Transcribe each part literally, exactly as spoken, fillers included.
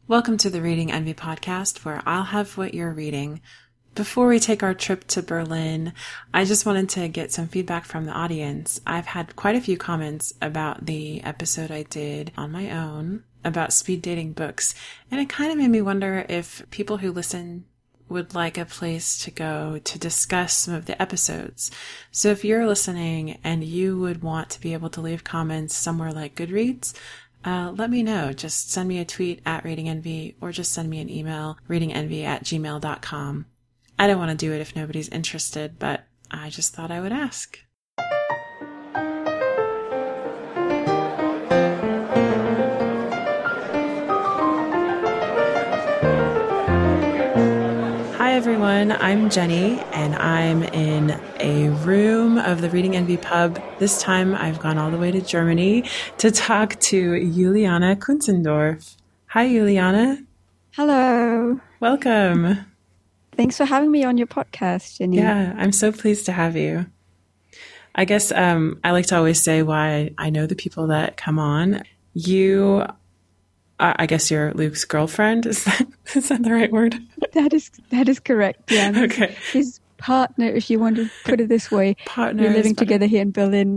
Welcome to the Reading Envy podcast, where I'll have what you're reading. Before we take our trip to Berlin, I just wanted to get some feedback from the audience. I've had quite a few comments about the episode I did on my own about speed dating books, and it kind of made me wonder if people who listen would like a place to go to discuss some of the episodes. So if you're listening and you would want to be able to leave comments somewhere like Goodreads, Uh, let me know. Just send me a tweet at Reading Envy or just send me an email, readingenvy at gmail dot com. I don't want to do it if nobody's interested, but I just thought I would ask. Hi everyone, I'm Jenny and I'm in a room of the Reading Envy pub. This time I've gone all the way to Germany to talk to Juliana Kunzendorf. Hi Juliana. Hello. Welcome. Thanks for having me on your podcast, Jenny. Yeah, I'm so pleased to have you. I guess um, I like to always say why I know the people that come on. You I guess you're Luke's girlfriend. Is that is that the right word? That is that is correct. Yeah. Okay. His partner, if you want to put it this way. Partner. We're living together here in Berlin.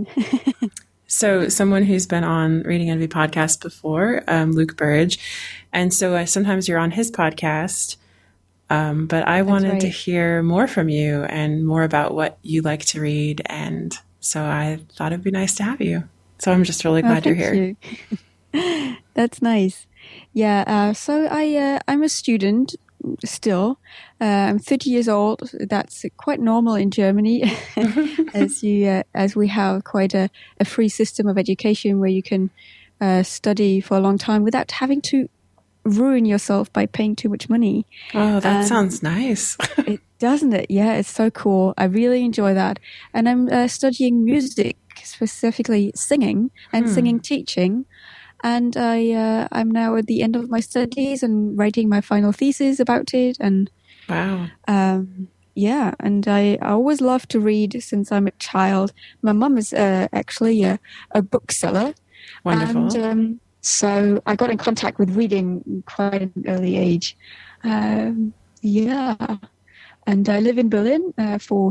So someone who's been on Reading Envy podcast before, um, Luke Burridge, and so uh, sometimes you're on his podcast. Um, but I That's wanted right. to hear more from you and more about what you like to read, and so I thought it'd be nice to have you. So I'm just really glad oh, you're here. You. That's nice. Yeah, uh, so I, uh, I'm a student still. Uh, I'm thirty years old. That's quite normal in Germany, as you uh, as we have quite a, a free system of education where you can uh, study for a long time without having to ruin yourself by paying too much money. Oh, that Um, sounds nice. it doesn't it? Yeah, it's so cool. I really enjoy that. And I'm uh, studying music, specifically singing and Hmm. singing teaching. And I, uh, I'm now at the end of my studies and writing my final thesis about it. And Wow. um, yeah, and I, I always love to read since I'm a child. My mum is uh, actually a, a bookseller. Wonderful. And um, so I got in contact with reading quite an early age. Um, yeah. And I live in Berlin uh, for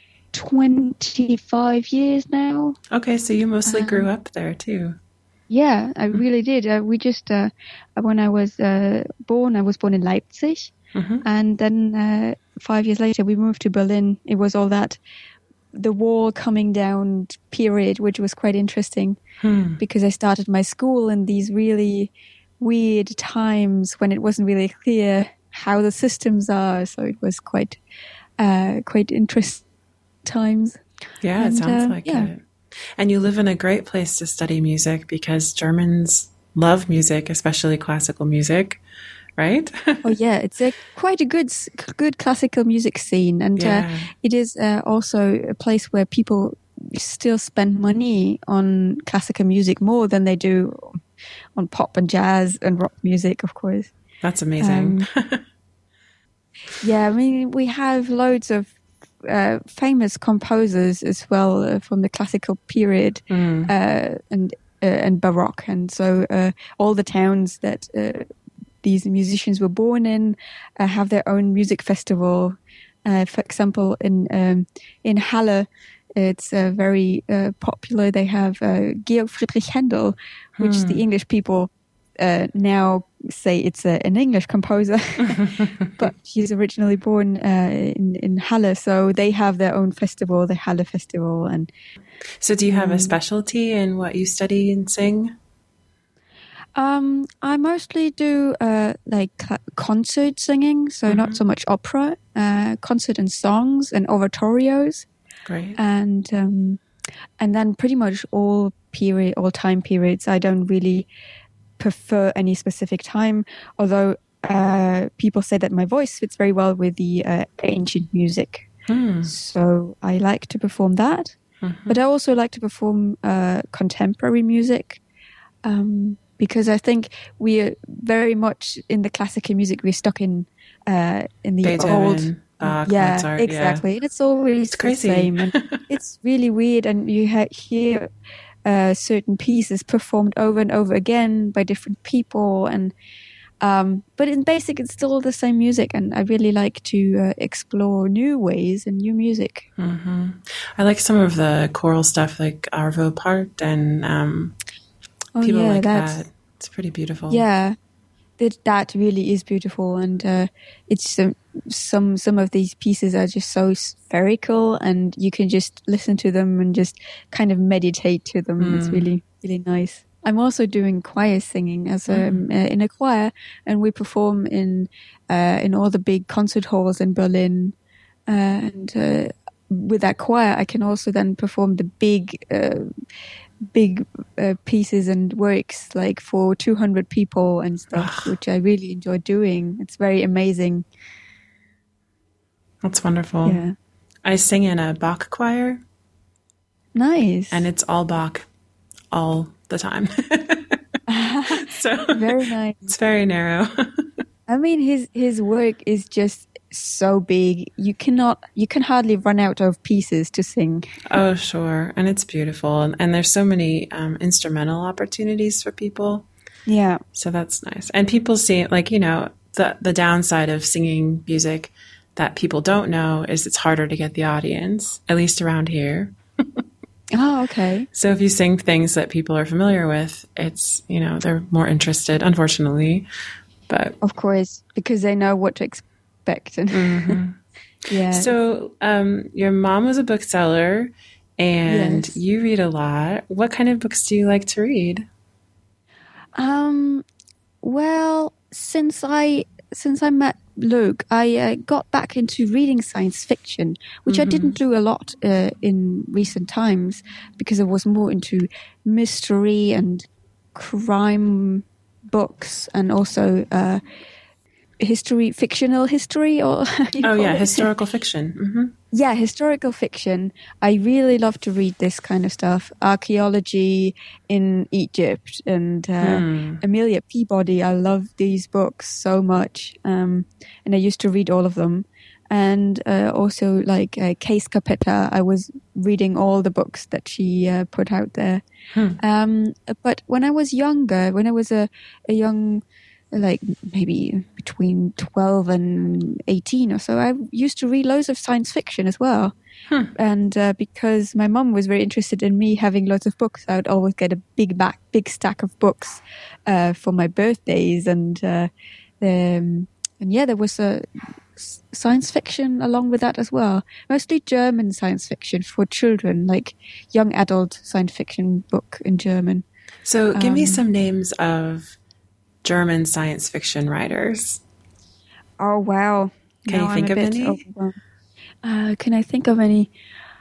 twenty-five years now. Okay, so you mostly um, grew up there too. Yeah, I really did. Uh, we just, uh, when I was uh, born, I was born in Leipzig. Mm-hmm. And then uh, five years later, we moved to Berlin. It was all that, the wall coming down period, which was quite interesting Hmm. because I started my school in these really weird times when it wasn't really clear how the systems are. So it was quite, uh, quite interesting times. Yeah, it And, sounds uh, like yeah. it. And you live in a great place to study music because Germans love music, especially classical music, right? Oh yeah, it's a quite a good s- good classical music scene, and Yeah. uh, it is uh, also a place where people still spend money on classical music more than they do on pop and jazz and rock music, of course. That's amazing. Yeah, I mean we have loads of uh, famous composers as well uh, from the classical period Mm. uh, and uh, and Baroque, and so uh, all the towns that uh, these musicians were born in uh, have their own music festival. Uh, for example, in um, in Halle, it's uh, very uh, popular. They have uh, Georg Friedrich Händel, which Hmm. the English people uh, now say it's a, an English composer, but he's originally born uh, in in Halle, so they have their own festival, the Halle Festival, and So do you have a Um, specialty in what you study and sing? Um, I mostly do uh, like cl- concert singing, so Mhm. not so much opera, uh, concert and songs and oratorios, Great. and um, and then pretty much all period, all time periods. I don't really prefer any specific time, although uh, people say that my voice fits very well with the uh, ancient music, Hmm. so I like to perform that. Mhm. But I also like to perform uh, contemporary music. Um, because I think we are very much in the classical music. We're stuck in uh, in the Beethoven, old, Bach, yeah, Mozart, exactly. And it's always It's the crazy. same, and it's really weird. And you ha- hear uh, certain pieces performed over and over again by different people, and Um, but in basic, it's still the same music, and I really like to uh, explore new ways and new music. Mm-hmm. I like some of the choral stuff, like Arvo Part and um, oh, people yeah, like that's, that. It's pretty beautiful. Yeah, that that really is beautiful, and uh, it's um, some some of these pieces are just so spherical, and you can just listen to them and just kind of meditate to them. Mm. It's really really nice. I'm also doing choir singing as a, mm. uh, in a choir, and we perform in uh, in all the big concert halls in Berlin. Uh, and uh, with that choir, I can also then perform the big, uh, big uh, pieces and works, like for two hundred people and stuff, which I really enjoy doing. It's very amazing. That's wonderful. Yeah, I sing in a Bach choir. Nice. And it's all Bach, all the time. So very nice. It's very narrow. I mean, his his work is just so big. You cannot, you can hardly run out of pieces to sing. Oh, sure, and it's beautiful, and, and there's so many um, instrumental opportunities for people. Yeah, so that's nice. And people see, like, you know, the the downside of singing music that people don't know is it's harder to get the audience, at least around here. Oh, okay. So if you sing things that people are familiar with, it's, you know, they're more interested, unfortunately. But of course, because they know what to expect. Mm-hmm. Yeah. So um, your mom was a bookseller, and yes. you read a lot. What kind of books do you like to read? Um. Well, since I since I met Luke, I uh, got back into reading science fiction, which mm-hmm. I didn't do a lot uh, in recent times because I was more into mystery and crime books, and also uh, history, fictional history, or oh yeah, it? historical fiction. Mm-hmm. Yeah, historical fiction. I really love to read this kind of stuff. Archaeology in Egypt and uh, hmm. Amelia Peabody. I love these books so much, um, and I used to read all of them. And uh, also like uh, Case Capetta, I was reading all the books that she uh, put out there. Hmm. Um, but when I was younger, when I was a, a young, like maybe between twelve and eighteen or so, I used to read loads of science fiction as well. Hmm. And uh, because my mom was very interested in me having lots of books, I would always get a big back, big stack of books uh, for my birthdays. And, uh, um, and yeah, there was a science fiction along with that as well. Mostly German science fiction for children, like young adult science fiction book in German. So give um, me some names of German science fiction writers. Oh, wow. Can now you think of any? Uh, can I think of any?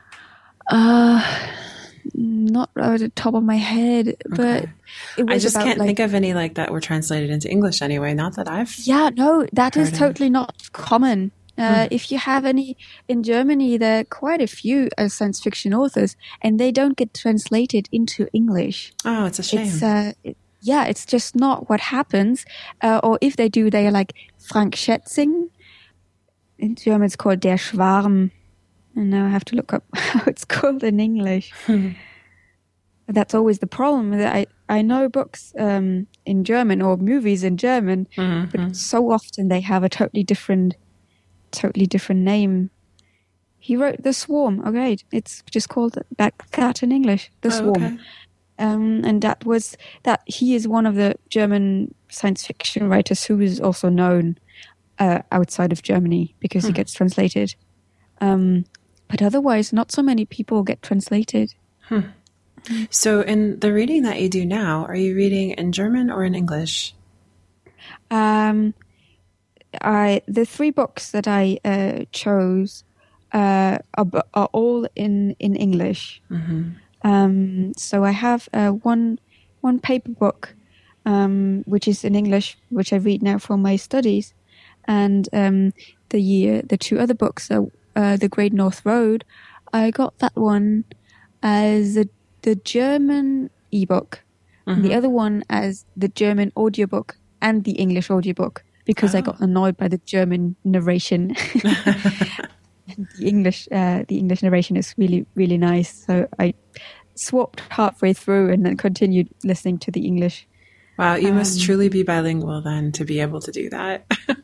Uh, not at the top of my head, okay. but it was I just about, can't like, think of any like that were translated into English anyway. Not that I've Yeah, no, that is totally of. not common. Uh, hmm. If you have any in Germany, there are quite a few uh, science fiction authors, and they don't get translated into English. Oh, it's a shame. It's, uh, it, yeah, it's just not what happens. Uh, or if they do, they are like Frank Schätzing. In German, it's called Der Schwarm. And now I have to look up how it's called in English. That's always the problem. That I, I know books um, in German or movies in German, mm-hmm. but so often they have a totally different, totally different name. He wrote The Swarm. Okay, it's just called like that in English. The oh, Swarm. Okay. Um, and that was that. He is one of the German science fiction writers who is also known uh, outside of Germany because hmm. he gets translated. Um, but otherwise, not so many people get translated. Hmm. So in the reading that you do now, are you reading in German or in English? Um, I the three books that I uh, chose uh, are, are all in, in English. Mm-hmm. Um, so I have uh, one one paper book, um, which is in English, which I read now for my studies, and um, the the two other books are uh, The Great North Road. I got that one as a, the German ebook, mm-hmm. and the other one as the German audiobook and the English audiobook because oh. I got annoyed by the German narration. The English, uh, the English narration is really, really nice. So I swapped halfway through and then continued listening to the English Wow, you must Um, truly be bilingual then to be able to do that.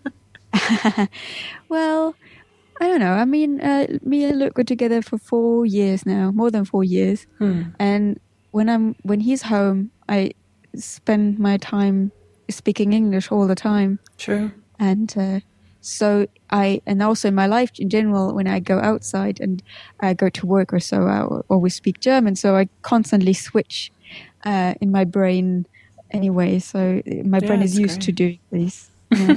Well, I don't know. I mean, uh, me and Luke were together for four years now, more than four years. Hmm. And when I'm when he's home, I spend my time speaking English all the time. True. And uh, so I, and also in my life in general, when I go outside and I go to work or so, I always speak German. So I constantly switch uh, in my brain anyway. So my Yeah, brain is it's used great. to doing this. Yeah.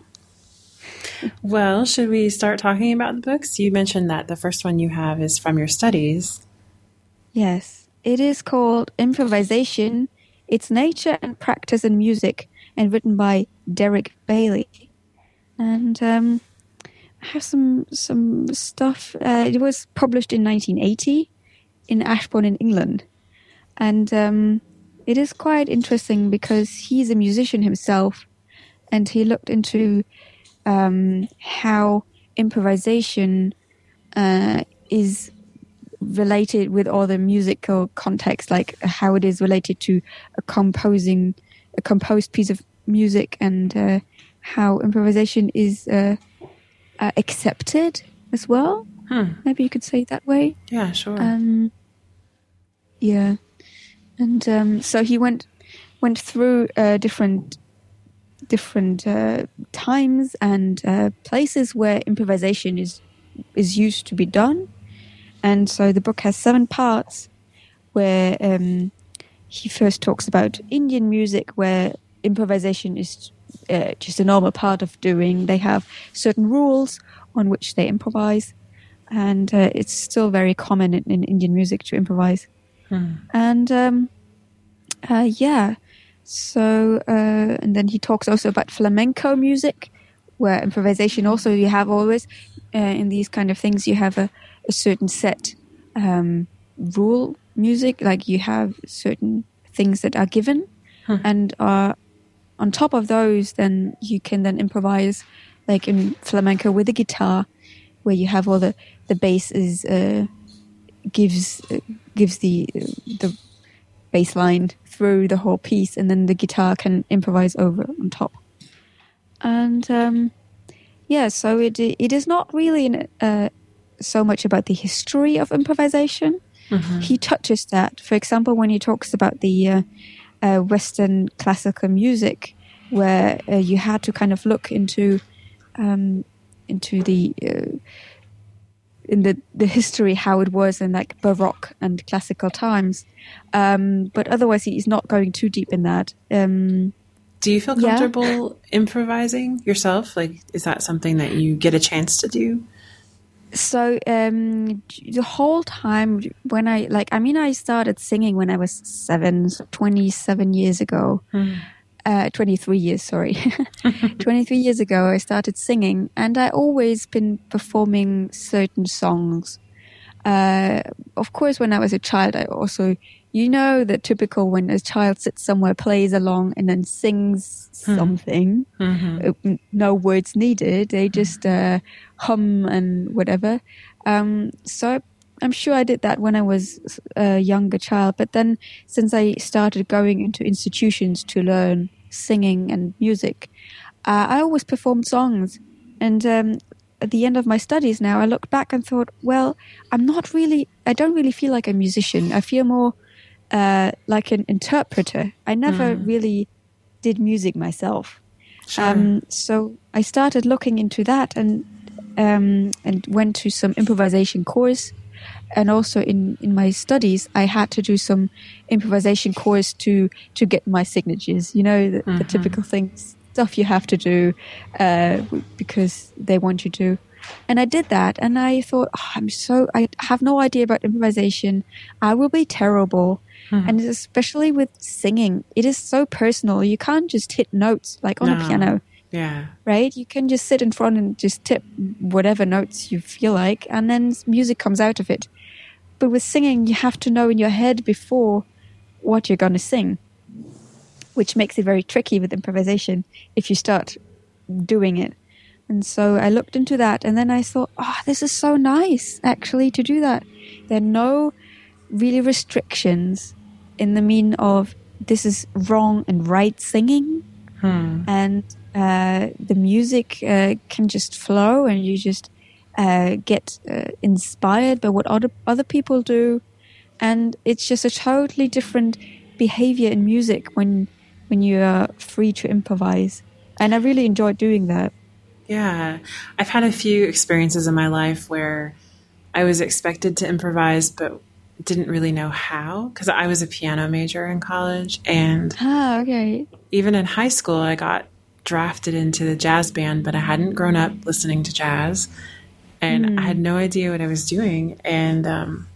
Well, should we start talking about the books? You mentioned that the first one you have is from your studies. Yes, it is called Improvisation, Its Nature and Practice in Music, and written by Derek Bailey. And um, I have some some stuff. Uh, it was published in nineteen eighty in Ashbourne in England. And um, it is quite interesting because he's a musician himself, and he looked into um, how improvisation uh, is related with other musical contexts, like how it is related to a composing, a composed piece of music, and uh, how improvisation is uh, uh, accepted as well. Hmm. Maybe you could say it that way. Yeah, sure. Um, yeah, and um, so he went went through uh, different different uh, times and uh, places where improvisation is is used to be done. And so the book has seven parts where um, he first talks about Indian music, where improvisation is uh, just a normal part of doing. They have certain rules on which they improvise, and uh, it's still very common in, in Indian music to improvise. Hmm. And um, uh, yeah, so uh, and then he talks also about flamenco music, where improvisation also you have always uh, in these kind of things you have a, a certain set um, rule music, like you have certain things that are given, Hmm. and uh, on top of those, then you can then improvise, like in flamenco with the guitar, where you have all the the bass is uh, gives uh, gives the the bass line through the whole piece, and then the guitar can improvise over on top. And um, yeah, so it it is not really uh, so much about the history of improvisation. Mm-hmm. He touches that, for example, when he talks about the uh, uh, Western classical music, where uh, you had to kind of look into um, into the uh, in the, the history, how it was in like Baroque and classical times. Um, but otherwise, he's not going too deep in that. Um, Do you feel yeah. comfortable improvising yourself? Like, is that something that you get a chance to do? So um, the whole time when I, like, I mean, I started singing when I was seven, so twenty-seven years ago. Hmm. Uh, twenty-three years, sorry. twenty-three years ago, I started singing, and I always been performing certain songs. Uh, of course, when I was a child, I also, you know, the typical when a child sits somewhere, plays along, and then sings something. Mm-hmm. Uh, no words needed. They just uh, hum and whatever. Um, so I'm sure I did that when I was a younger child. But then since I started going into institutions to learn singing and music, uh, I always performed songs. And um, at the end of my studies now, I looked back and thought, well, I'm not really, I don't really feel like a musician. I feel more uh, like an interpreter. I never Mm. really did music myself. Sure. Um, so I started looking into that and um, and went to some improvisation course. And also in, in my studies, I had to do some improvisation course to, to get my signatures, you know, the, Mm-hmm. the typical things, stuff you have to do uh, because they want you to. And I did that, and I thought, oh, I'm so, I have no idea about improvisation. I will be terrible. Mm-hmm. And especially with singing, it is so personal. You can't just hit notes like on No. a piano. Yeah. Right? You can just sit in front and just tip whatever notes you feel like, and then music comes out of it. But with singing, you have to know in your head before what you're going to sing, which makes it very tricky with improvisation if you start doing it. And so I looked into that, and then I thought, oh, this is so nice, actually, to do that. There are no really restrictions in the mean of this is wrong and right singing. Hmm. And uh, the music uh, can just flow, and you just uh, get uh, inspired by what other other people do, and it's just a totally different behavior in music when when you are free to improvise. And I really enjoyed doing that. Yeah, I've had a few experiences in my life where I was expected to improvise, but didn't really know how, because I was a piano major in college, and Ah, okay. even in high school, I got drafted into the jazz band, but I hadn't grown up listening to jazz, and Mm. I had no idea what I was doing. And um,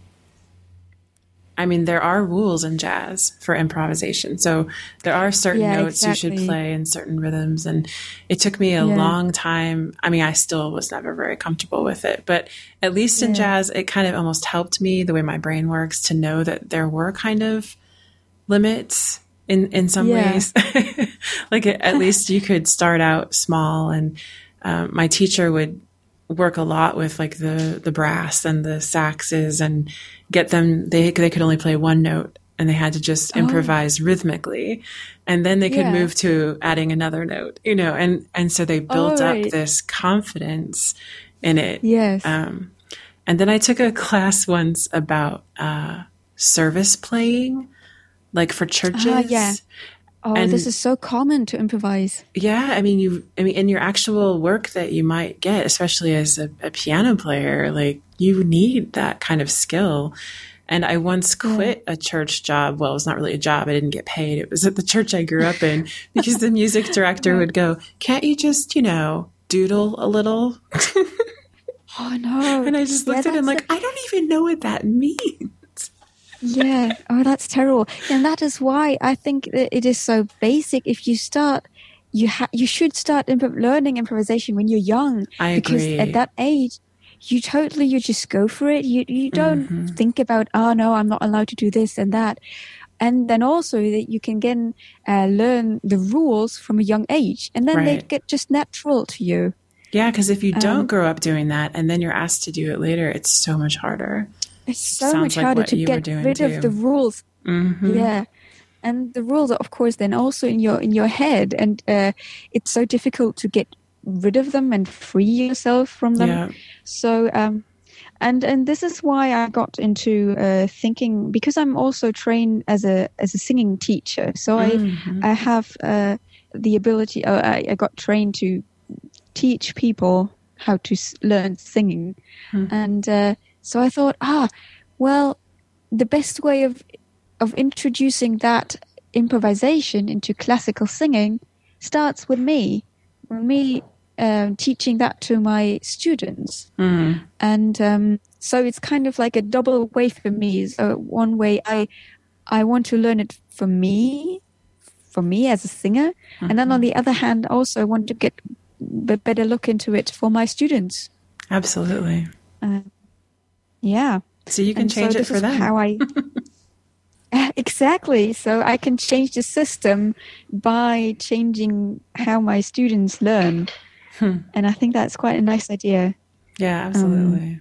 I mean, there are rules in jazz for improvisation. So there are certain Yeah, notes you should exactly. play and certain rhythms. And it took me a Yeah. long time. I mean, I still was never very comfortable with it, but at least in Yeah. jazz, it kind of almost helped me, the way my brain works, to know that there were kind of limits in, in some Yeah. ways. Like at least you could start out small. And um, my teacher would work a lot with like the, the brass and the saxes and get them, they, they could only play one note, and they had to just Oh. improvise rhythmically. And then they could Yeah. move to adding another note, you know, and, and so they built Oh, up right. this confidence in it. Yes. Um, and then I took a class once about uh, service playing, like for churches. Ah, yeah. Oh, and- this is so common to improvise. Yeah, I mean, you. I mean, in your actual work that you might get, especially as a, a piano player, like you need that kind of skill. And I once quit a church job. Well, it was not really a job. I didn't get paid. It was at the church I grew up in, because the music director would go, "Can't you just, you know, doodle a little?" Oh, no. And I just Yeah, looked at him that's like, I don't even know what that means. Yeah. Oh, that's terrible. And that is why I think that it is so basic. If you start, you ha- you should start imp- learning improvisation when you're young. I because agree. at that age, you totally, you just go for it. You you don't Mm-hmm. think about, oh no, I'm not allowed to do this and that. And then also that you can again uh, learn the rules from a young age, and then they Right. get just natural to you. Yeah, because if you don't Um, grow up doing that and then you're asked to do it later, it's so much harder. It's so Sounds much like harder what to you were get doing rid too. of the rules. Mm-hmm. Yeah, and the rules are, of course, then also in your in your head, and uh, it's so difficult to get rid of them and free yourself from them. Yeah. So, um, and and this is why I got into uh, thinking, because I'm also trained as a as a singing teacher. So Mhm. I I have uh, the ability. Uh, I, I got trained to teach people how to s- learn singing, Hmm. and uh, so I thought, ah, well, the best way of of introducing that improvisation into classical singing starts with me, with me um, teaching that to my students. Mhm. And um, so it's kind of like a double way for me. So one way I I want to learn it for me, for me as a singer, and then on the other hand, also I want to get a better look into it for my students. Absolutely. Uh, yeah. So you can And change so it this for is them. how I exactly. So I can change the system by changing how my students learn, Hmm. and I think that's quite a nice idea. Yeah, absolutely.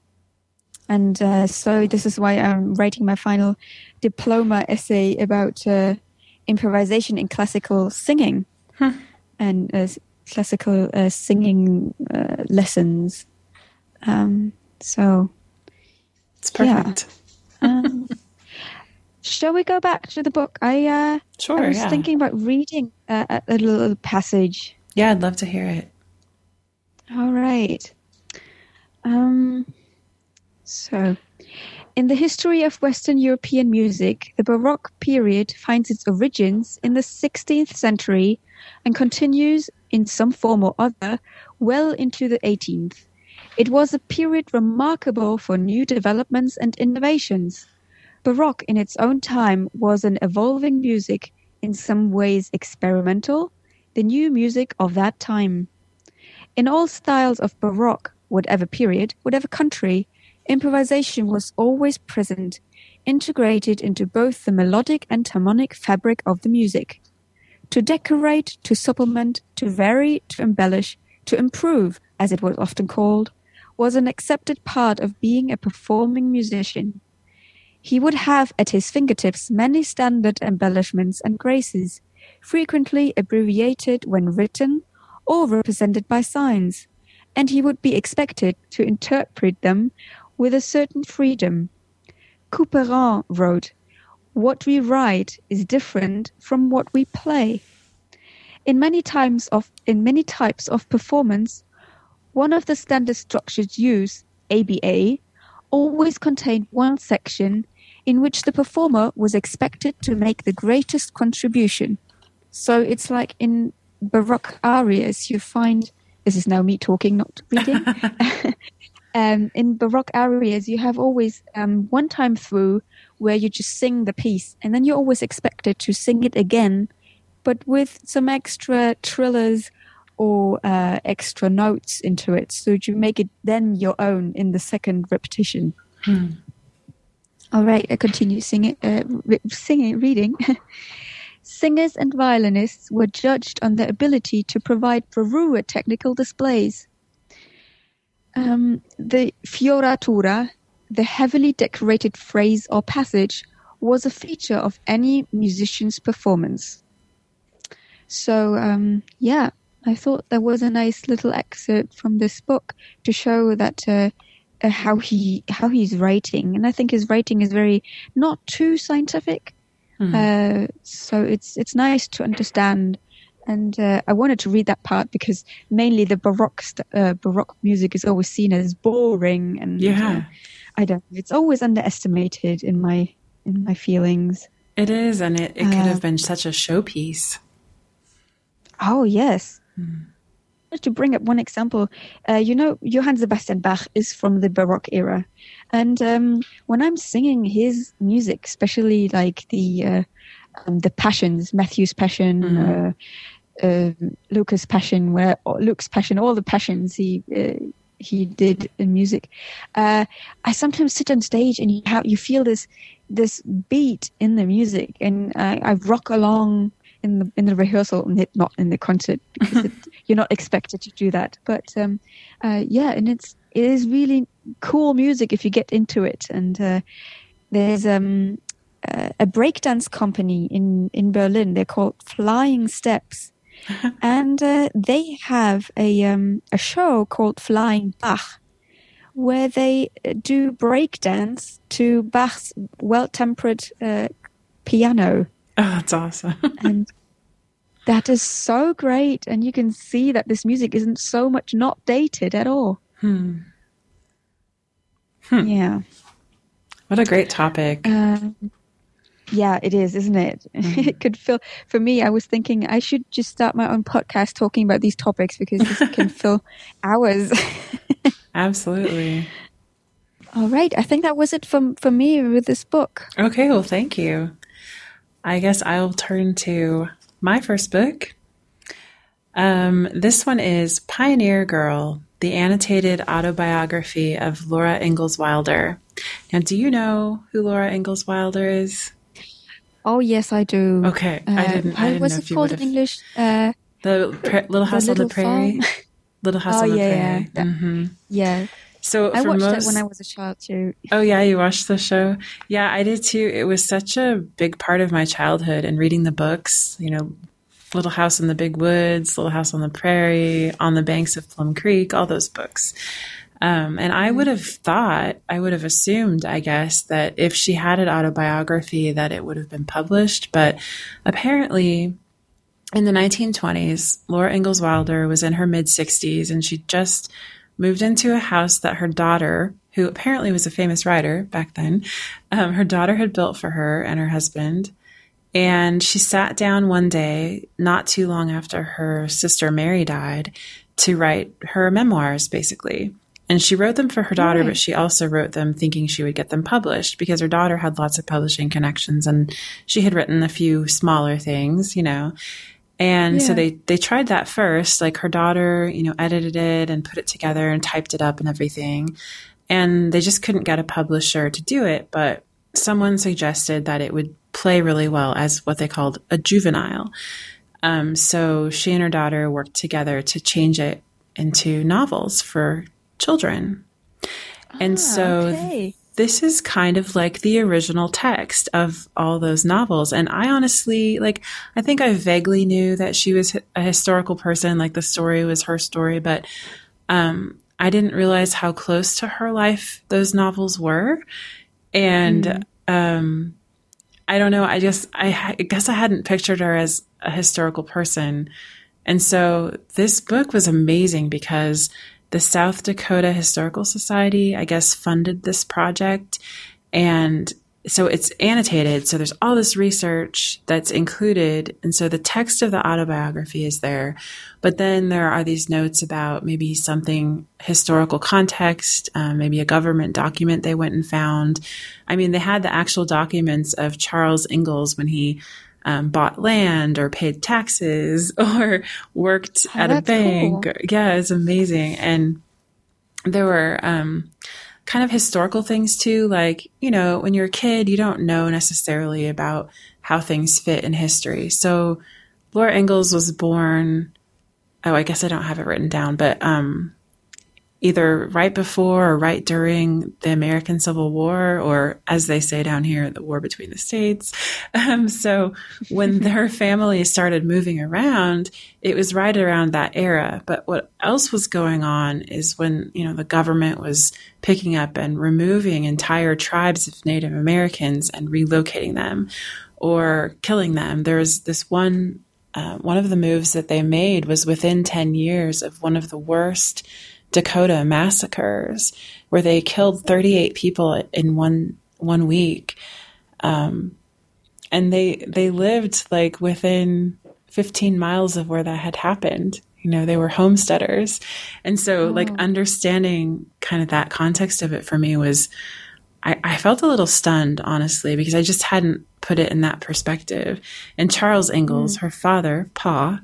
And uh, so this is why I'm writing my final diploma essay about uh, improvisation in classical singing Hmm. and uh, classical uh, singing uh, lessons. Um, so, It's perfect. um, shall we go back to the book? I uh, Sure. I was yeah. thinking about reading uh, a a little passage. Yeah, I'd love to hear it. All right. Um, so, in the history of Western European music, the Baroque period finds its origins in the sixteenth century and continues in some form or other well into the eighteenth. It was a period remarkable for new developments and innovations. Baroque in its own time was an evolving music, in some ways experimental, the new music of that time. In all styles of Baroque, whatever period, whatever country, improvisation was always present, integrated into both the melodic and harmonic fabric of the music. To decorate, to supplement, to vary, to embellish, to improve, as it was often called, was an accepted part of being a performing musician. He would have at his fingertips many standard embellishments and graces, frequently abbreviated when written or represented by signs, and he would be expected to interpret them with a certain freedom. Couperin wrote, "What we write is different from what we play." In many times of in many types of performance, one of the standard structures used, A B A, always contained one section in which the performer was expected to make the greatest contribution. So it's like in Baroque arias, you find, this is now me talking, not reading. um, in Baroque arias, you have always um, one time through where you just sing the piece, and then you're always expected to sing it again, but with some extra trillers or uh, extra notes into it, so you make it then your own in the second repetition. Hmm. All right, I continue singing, uh, re- singing, reading. Singers and violinists were judged on their ability to provide bravura technical displays. Um, the fioratura, the heavily decorated phrase or passage, was a feature of any musician's performance. So, um, yeah, I thought there was a nice little excerpt from this book to show that uh, uh, how he how he's writing, and I think his writing is very not too scientific. Mm. Uh, so it's it's nice to understand, and uh, I wanted to read that part because mainly the Baroque st- uh, Baroque music is always seen as boring, and yeah, uh, I don't. It's always underestimated in my in my feelings. It is, and it, it could uh, have been such a showpiece. Oh yes. Mm. To bring up one example, uh, you know, Johann Sebastian Bach is from the Baroque era, and um, when I'm singing his music, especially like the uh, um, the Passions, Matthew's Passion, mm-hmm. uh, uh, Lucas' Passion, where Luke's Passion, all the Passions he uh, he did in music, uh, I sometimes sit on stage and you have, you feel this this beat in the music, and I, I rock along. In the in the rehearsal, not in the concert, because it, you're not expected to do that. But um, uh, yeah, and it's it is really cool music if you get into it. And uh, there's um, uh, a breakdance company in, in Berlin. They're called Flying Steps, and uh, they have a um, a show called Flying Bach, where they do breakdance to Bach's well-tempered uh, piano. Oh, that's awesome. And that is so great. And you can see that this music isn't so much not dated at all. Hmm. Hmm. Yeah. What a great topic. Um, yeah, it is, isn't it? Mm. It could fill, for me, I was thinking I should just start my own podcast talking about these topics because this can fill hours. Absolutely. All right. I think that was it from, for me with this book. Okay. Well, thank you. I guess I'll turn to my first book. Um, this one is Pioneer Girl, the annotated autobiography of Laura Ingalls Wilder. Now, do you know who Laura Ingalls Wilder is? Oh, yes, I do. Okay. Uh, I didn't, I didn't what's know it if you called would in English? Uh, the pra- Little House the on Little the Prairie. Farm. Little House oh, on the yeah, Prairie. Yeah. Mm-hmm. Yeah. So I for watched most, it when I was a child too. Oh yeah, you watched the show? Yeah, I did too. It was such a big part of my childhood, and reading the books, you know, Little House in the Big Woods, Little House on the Prairie, On the Banks of Plum Creek, all those books. Um, and I would have thought, I would have assumed, I guess, that if she had an autobiography that it would have been published. But apparently in the nineteen twenties, Laura Ingalls Wilder was in her mid-sixties, and she just moved into a house that her daughter, who apparently was a famous writer back then, um, her daughter had built for her and her husband. And she sat down one day, not too long after her sister Mary died, to write her memoirs, basically. And she wrote them for her daughter, right. But she also wrote them thinking she would get them published because her daughter had lots of publishing connections and she had written a few smaller things, you know. And yeah. so they, they tried that first, like her daughter, you know, edited it and put it together and typed it up and everything. And they just couldn't get a publisher to do it. But someone suggested that it would play really well as what they called a juvenile. Um, so she and her daughter worked together to change it into novels for children. And ah, so okay. this is kind of like the original text of all those novels. And I honestly, like, I think I vaguely knew that she was a historical person, like the story was her story, but um, I didn't realize how close to her life those novels were. And mm. um, I don't know, I just, I, I guess I hadn't pictured her as a historical person. And so this book was amazing because the South Dakota Historical Society, I guess, funded this project. And so it's annotated. So there's all this research that's included. And so the text of the autobiography is there. But then there are these notes about maybe something historical context, um, maybe a government document they went and found. I mean, they had the actual documents of Charles Ingalls when he Um, bought land or paid taxes or worked oh, at a bank. Cool. Yeah, it's amazing. And there were um, kind of historical things too. Like, you know, when you're a kid, you don't know necessarily about how things fit in history. So Laura Ingalls was born, oh, I guess I don't have it written down, but um, either right before or right during the American Civil War, or as they say down here, the war between the states. Um, so when her family started moving around, it was right around that era. But what else was going on is when, you know, the government was picking up and removing entire tribes of Native Americans and relocating them or killing them. There was this one, uh, one of the moves that they made was within ten years of one of the worst Dakota massacres, where they killed thirty-eight people in one one week, um, and they they lived like within fifteen miles of where that had happened. You know, they were homesteaders, and so oh. like understanding kind of that context of it for me was, I, I felt a little stunned, honestly, because I just hadn't put it in that perspective. And Charles Ingalls, mm. her father, Pa.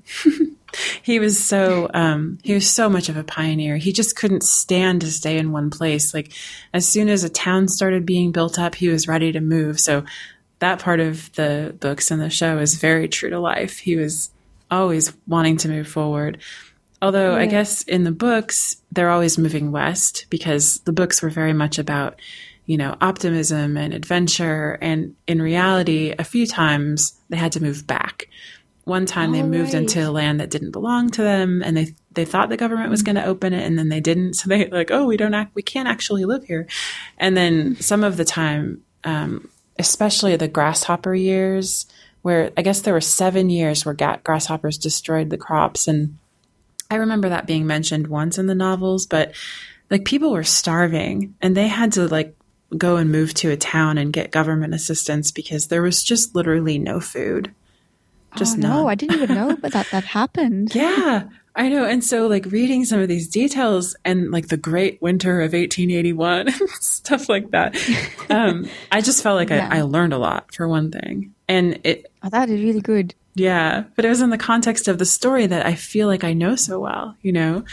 He was so, um, he was so much of a pioneer. He just couldn't stand to stay in one place. Like as soon as a town started being built up, he was ready to move. So that part of the books and the show is very true to life. He was always wanting to move forward. Although yeah. I guess in the books, they're always moving west because the books were very much about, you know, optimism and adventure. And in reality, a few times they had to move back. One time they oh, moved right. into land that didn't belong to them, and they they thought the government was going to open it, and then they didn't. So they like, oh, we don't act, we can't actually live here. And then some of the time, um, especially the grasshopper years, where I guess there were seven years where ga- grasshoppers destroyed the crops, and I remember that being mentioned once in the novels. But like people were starving, and they had to like go and move to a town and get government assistance because there was just literally no food. Just oh, no, none. I didn't even know but that that happened. Yeah, I know. And so like reading some of these details and like the great winter of eighteen eighty-one and stuff like that, um, I just felt like yeah. I, I learned a lot for one thing. And it, oh, that is really good. Yeah. But it was in the context of the story that I feel like I know so well, you know?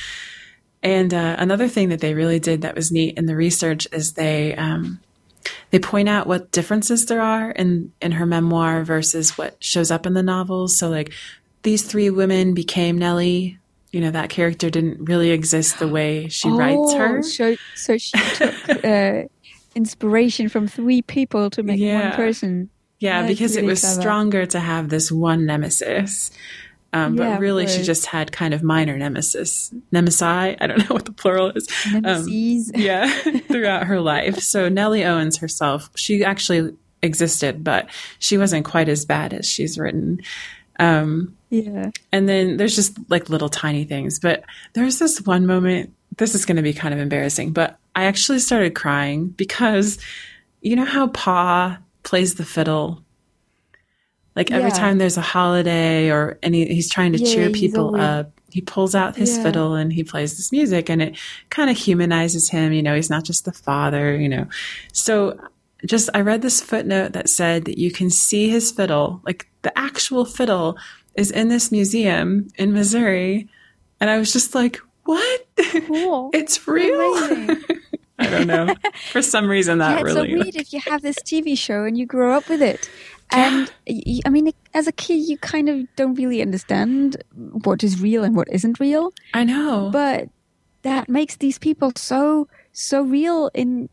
And uh, another thing that they really did that was neat in the research is they, um, They point out what differences there are in, in her memoir versus what shows up in the novels. So like these three women became Nellie. You know, that character didn't really exist the way she oh, writes her. So, so she took uh, inspiration from three people to make yeah. one person. Yeah, That's because really it was clever. stronger to have this one nemesis. Um, yeah, but really, she just had kind of minor nemesis, nemesi. I don't know what the plural is. Nemesis. Um, yeah, throughout her life. So Nellie Owens herself, she actually existed, but she wasn't quite as bad as she's written. Um, yeah. And then there's just like little tiny things. But there's this one moment, this is going to be kind of embarrassing, but I actually started crying because you know how Pa plays the fiddle? Like every yeah. time there's a holiday or any, he's trying to yeah, cheer people always, up, he pulls out his yeah. fiddle and he plays this music and it kind of humanizes him. You know, he's not just the father, you know. So just, I read this footnote that said that you can see his fiddle, like the actual fiddle is in this museum in Missouri. And I was just like, what? Cool. It's real. I don't know. For some reason that yeah, it's really. so weird if you have this T V show and you grow up with it. And y- I mean, as a kid, you kind of don't really understand what is real and what isn't real. I know. But that makes these people so, so real in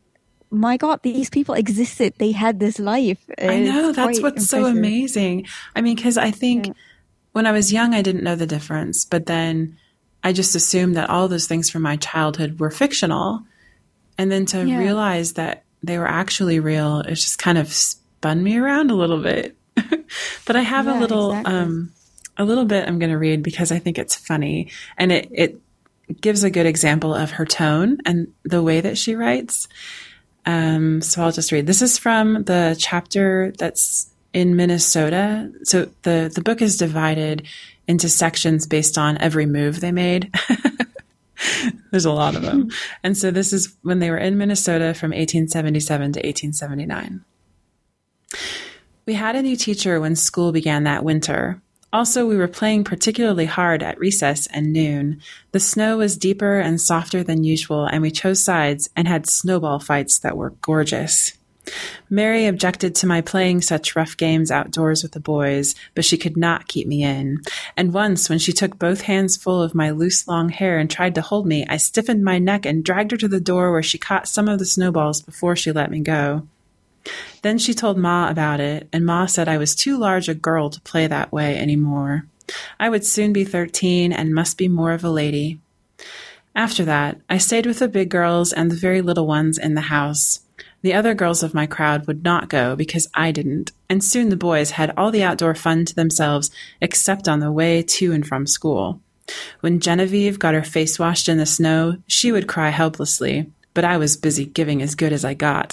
my God, these people existed. They had this life. I know. It's That's quite what's so impressive. amazing. I mean, because I think Yeah. when I was young, I didn't know the difference, but then I just assumed that all those things from my childhood were fictional. And then to Yeah. realize that they were actually real, it just kind of spun me around a little bit. But I have Yeah, a little, exactly. um, a little bit I'm going to read because I think it's funny, and it, it gives a good example of her tone and the way that she writes. Um, so I'll just read. This is from the chapter that's in Minnesota. So the, the book is divided into sections based on every move they made. There's a lot of them. And so this is when they were in Minnesota from eighteen seventy-seven to eighteen seventy-nine. We had a new teacher when school began that winter. Also, we were playing particularly hard at recess and noon. The snow was deeper and softer than usual, and we chose sides and had snowball fights that were gorgeous. Mary objected to my playing such rough games outdoors with the boys, but she could not keep me in. And once, when she took both hands full of my loose long hair and tried to hold me, I stiffened my neck and dragged her to the door where she caught some of the snowballs before she let me go. Then she told Ma about it, and Ma said I was too large a girl to play that way anymore. I would soon be thirteen and must be more of a lady. After that, I stayed with the big girls and the very little ones in the house. The other girls of my crowd would not go because I didn't, and soon the boys had all the outdoor fun to themselves except on the way to and from school. When Genevieve got her face washed in the snow, she would cry helplessly, but I was busy giving as good as I got.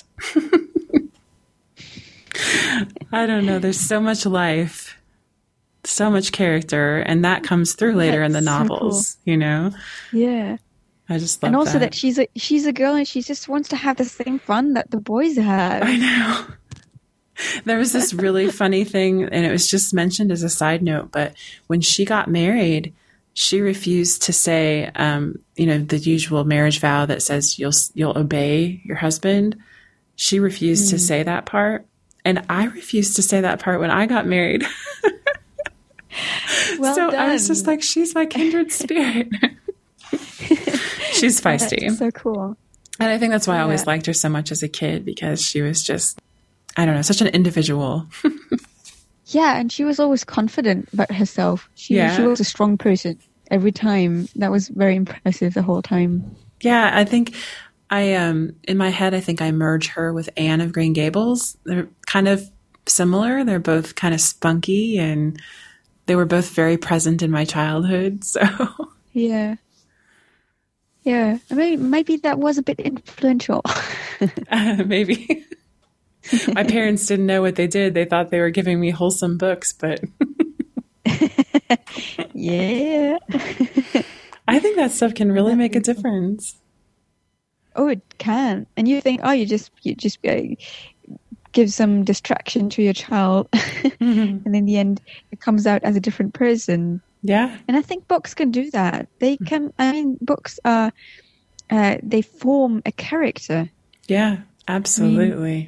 I don't know. There's so much life, so much character, and that comes through later That's in the so novels, you know? Yeah. I just love And also that. that she's a she's a girl and she just wants to have the same fun that the boys have. I know. There was this really funny thing, and it was just mentioned as a side note, but when she got married, she refused to say, um, you know, the usual marriage vow that says you'll you'll obey your husband. She refused mm. to say that part, and I refused to say that part when I got married. Well so done. I was just like, she's my kindred spirit. She's feisty. That's so cool. And I think that's why I always Yeah. liked her so much as a kid, because she was just, I don't know, such an individual. Yeah, and she was always confident about herself. She Yeah. she was a strong person every time. That was very impressive the whole time. Yeah, I think I, um, in my head, I think I merge her with Anne of Green Gables. They're kind of similar. They're both kind of spunky, and they were both very present in my childhood. So Yeah. Yeah, I mean, maybe that was a bit influential. uh, maybe my parents didn't know what they did. They thought they were giving me wholesome books, but Yeah. I think that stuff can really make a difference. Oh, it can. And you think, oh, you just you just uh, give some distraction to your child, Mm-hmm. and in the end, it comes out as a different person. Yeah. And I think books can do that. They can. I mean, books are uh, they form a character. Yeah, absolutely.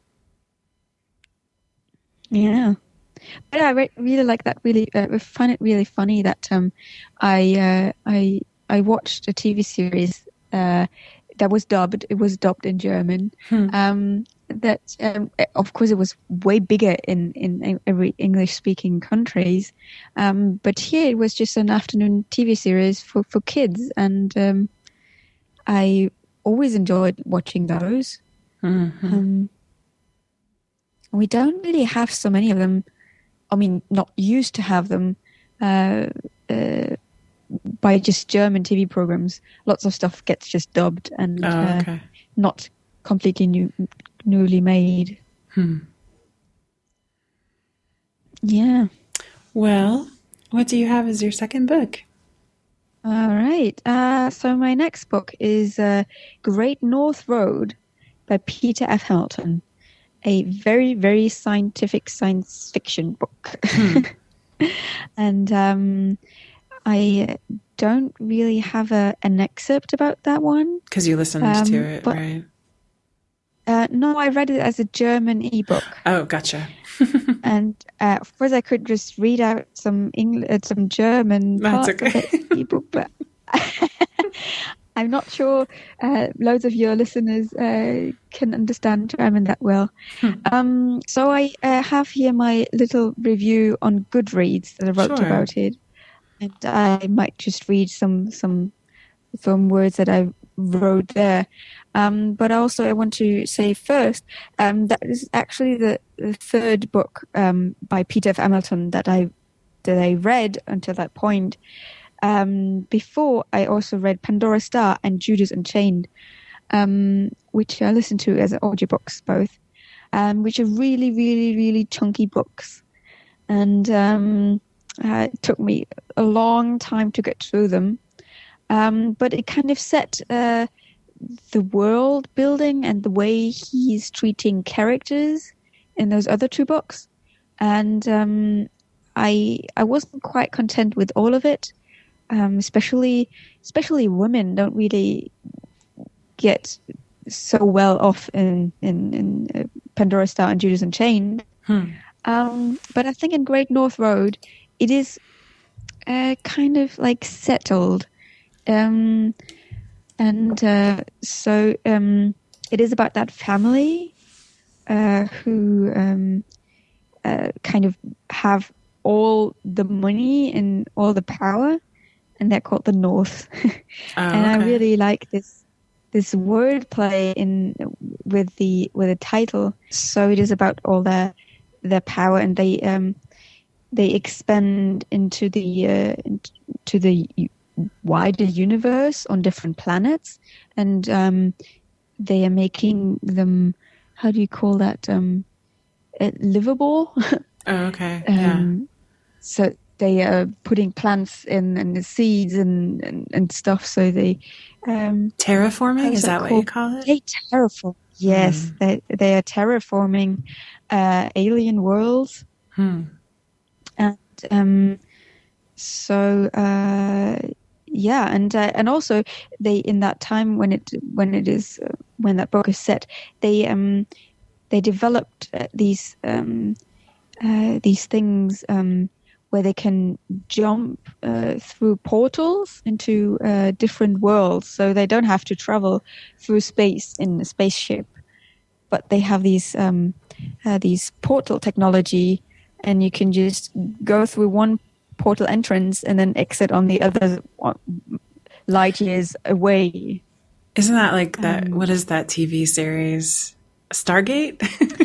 Yeah. But I re- really like that. Really, uh, I find it really funny that um, I uh, I I watched a T V series uh, that was dubbed. It was dubbed in German. Hmm. Um, that um, of course it was way bigger in in every English speaking countries, um, but here it was just an afternoon T V series for for kids, and um, I always enjoyed watching those. Mm-hmm. Um, we don't really have so many of them. I mean, not used to have them uh, uh, by just German T V programs. Lots of stuff gets just dubbed and Oh, uh, okay. not completely new, newly made. Hmm. Yeah. Well, what do you have as your second book? All right. Uh, so my next book is uh, Great North Road by Peter F. Hamilton. A very, very scientific science fiction book. Hmm. And um, I don't really have a, an excerpt about that one. Because you listened Um, to it, but- right? Uh, no, I read it as a German ebook. Oh, gotcha. And uh, of course, I could just read out some English, uh, some German That's parts okay. of the ebook, but I'm not sure uh, loads of your listeners uh, can understand German that well. Hmm. Um, so I uh, have here my little review on Goodreads that I wrote Sure. about it, and I might just read some some some words that I wrote there. Um, but also I want to say first um, that this is actually the, the third book um, by Peter F. Hamilton that I that I read until that point. Um, before I also read Pandora Star and Judas Unchained, um, which I listened to as audiobooks both, um, which are really, really, really chunky books. And um, uh, it took me a long time to get through them. Um, but it kind of set uh, the world building and the way he's treating characters in those other two books. And um, I I wasn't quite content with all of it. Um, especially especially women don't really get so well off in in, in uh, Pandora Star and Judas Unchained. Hmm. Um, but I think in Great North Road, it is uh, kind of like settled. Um, and uh, so um, it is about that family uh, who um, uh, kind of have all the money and all the power, and they're called the North. Oh, and I okay. really like this this wordplay in with the with the title. So it is about all their their power, and they um, they expand into the uh, into the wider universe on different planets, and um, they are making them, how do you call that, um, uh, livable. Oh, okay. um, Yeah. So they are putting plants in and the seeds and, and, and stuff. So they um, Terraforming, is that, that what you call it? They terraform. Yes, Hmm. they they are terraforming uh, alien worlds, Hmm. and um, so uh, yeah, and uh, and also they in that time when it when it is uh, when that book is set, they um they developed uh, these um uh, these things um where they can jump uh, through portals into uh, different worlds, so they don't have to travel through space in a spaceship, but they have these um uh, these portal technology, and you can just go through one portal entrance and then exit on the other light years away. Isn't that like that? Um, What is that T V series? Stargate?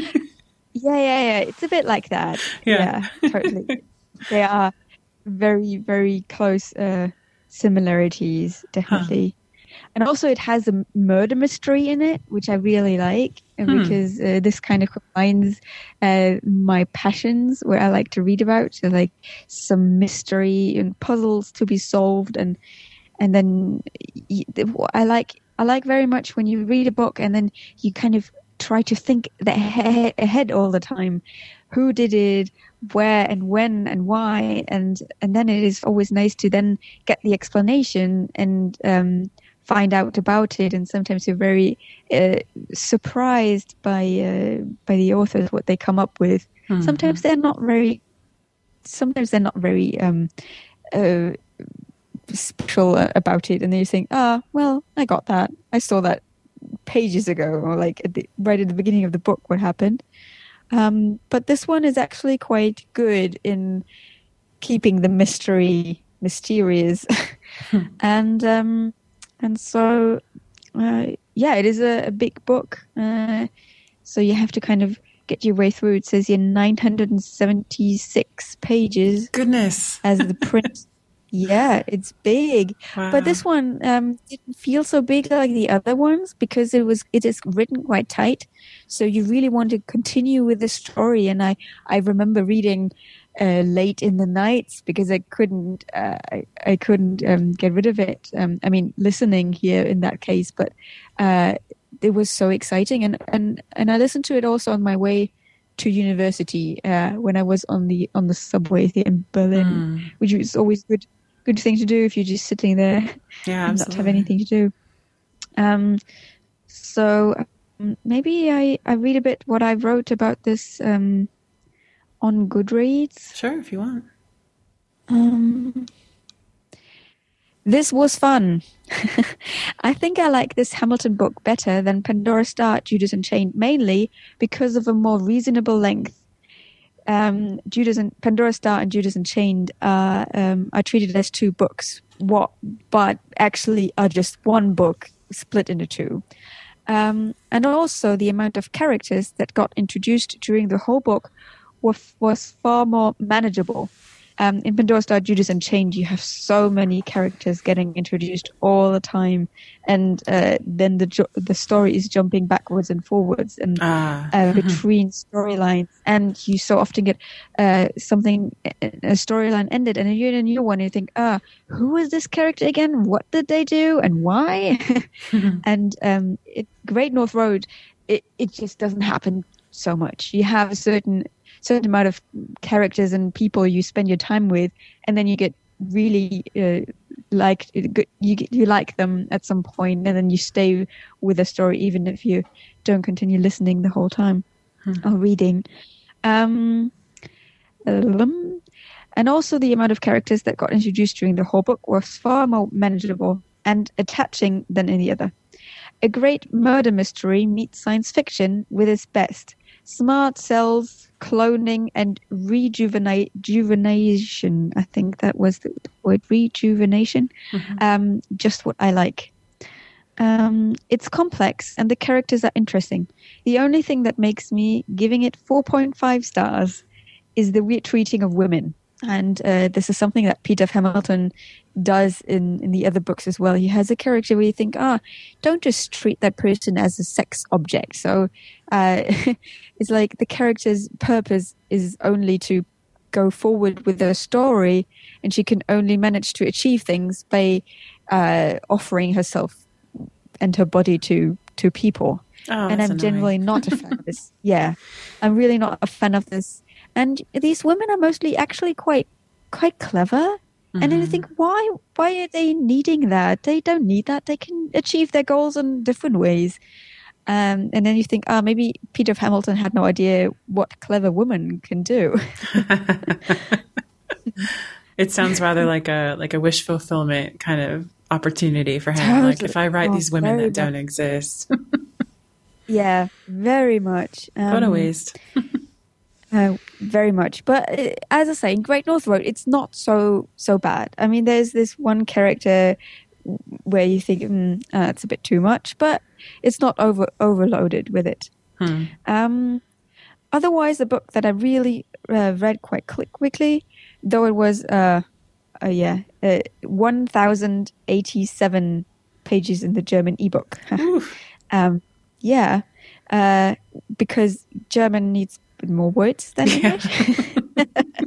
Yeah, yeah, yeah. It's a bit like that. Yeah. Yeah, totally. They are very, very close uh, similarities, definitely. And also it has a murder mystery in it, which I really like, and Hmm. because uh, this kind of combines uh, my passions, where I like to read about, so like some mystery and puzzles to be solved, and and then y- I like I like very much when you read a book and then you kind of try to think the he- ahead all the time. Who did it, where and when and why, and and then it is always nice to then get the explanation and um, find out about it. And sometimes you're very uh, surprised by uh, by the authors, what they come up with. Mhm. Sometimes they're not very. Sometimes they're not very um, uh, special about it, and then you think, ah, well, I got that. I saw that pages ago, or like at the, right at the beginning of the book, what happened. Um, but this one is actually quite good in keeping the mystery mysterious, and um, and so uh, yeah, it is a, a big book. Uh, so you have to kind of get your way through. It says here nine hundred seventy-six pages Goodness. as the print. Yeah, it's big. Wow. But this one um, didn't feel so big like the other ones because it was it is written quite tight. So you really want to continue with the story. And I, I remember reading uh, late in the nights because I couldn't uh, I, I couldn't um, get rid of it. Um, I mean, listening here in that case, but uh, it was so exciting. And, and, and I listened to it also on my way to university uh, when I was on the on the subway here in Berlin, Mm. which is always good. Good thing to do if you're just sitting there Yeah, and not have absolutely. anything to do. Um, so um, maybe I, I read a bit what I wrote about this um, on Goodreads. Sure, if you want. Um, This was fun. I think I like this Hamilton book better than Pandora Star, Judas Unchained, mainly because of a more reasonable length. Um, Judas and Pandora Star and Judas Unchained are, um, are treated as two books, what, but actually are just one book split into two. Um, and also the amount of characters that got introduced during the whole book was, was far more manageable. Um, in Pandora Star, Judas Unchained, you have so many characters getting introduced all the time, and uh, then the jo- the story is jumping backwards and forwards and ah. uh, between storylines, and you so often get uh, something, a storyline ended, and then you're in a new one, and you think, ah, who is this character again? What did they do, and why? And um, it, Great North Road, it, it just doesn't happen so much. You have a certain certain amount of characters and people you spend your time with, and then you get really uh, like you get, you like them at some point, and then you stay with the story even if you don't continue listening the whole time hmm. or reading. Um, um, and also the amount of characters that got introduced during the whole book was far more manageable and attaching than any other. A great murder mystery meets science fiction with its best. Smart cells, cloning, and rejuvenate, rejuvenation. I think that was the word, rejuvenation. Mm-hmm. Um, just what I like. Um, it's complex, and the characters are interesting. The only thing that makes me giving it four point five stars is the weird treating of women. And uh, this is something that Peter Hamilton does in, in the other books as well. He has a character where you think, ah, don't just treat that person as a sex object. So uh, it's like the character's purpose is only to go forward with their story, and she can only manage to achieve things by uh, offering herself and her body to, to people. Oh, and I'm annoying. generally not a fan of this. Yeah, I'm really not a fan of this. And these women are mostly actually quite quite clever. Mm-hmm. And then you think, why why are they needing that? They don't need that. They can achieve their goals in different ways. Um, and then you think, oh, maybe Peter Hamilton had no idea what clever women can do. It sounds rather like a like a wish fulfillment kind of opportunity for him. Totally. Like, if I write oh, these women that much. don't exist. Yeah, very much. Um, what a waste. Uh, very much. But uh, as I say, in Great North Road, it's not so so bad. I mean, there's this one character where you think, mm, uh, it's a bit too much, but it's not over overloaded with it. Hmm. Um, otherwise, the book that I really uh, read quite quickly, though it was, uh, uh, yeah, uh, one thousand eighty-seven pages in the German ebook. um, yeah, uh, because German needs more words than English. Yeah.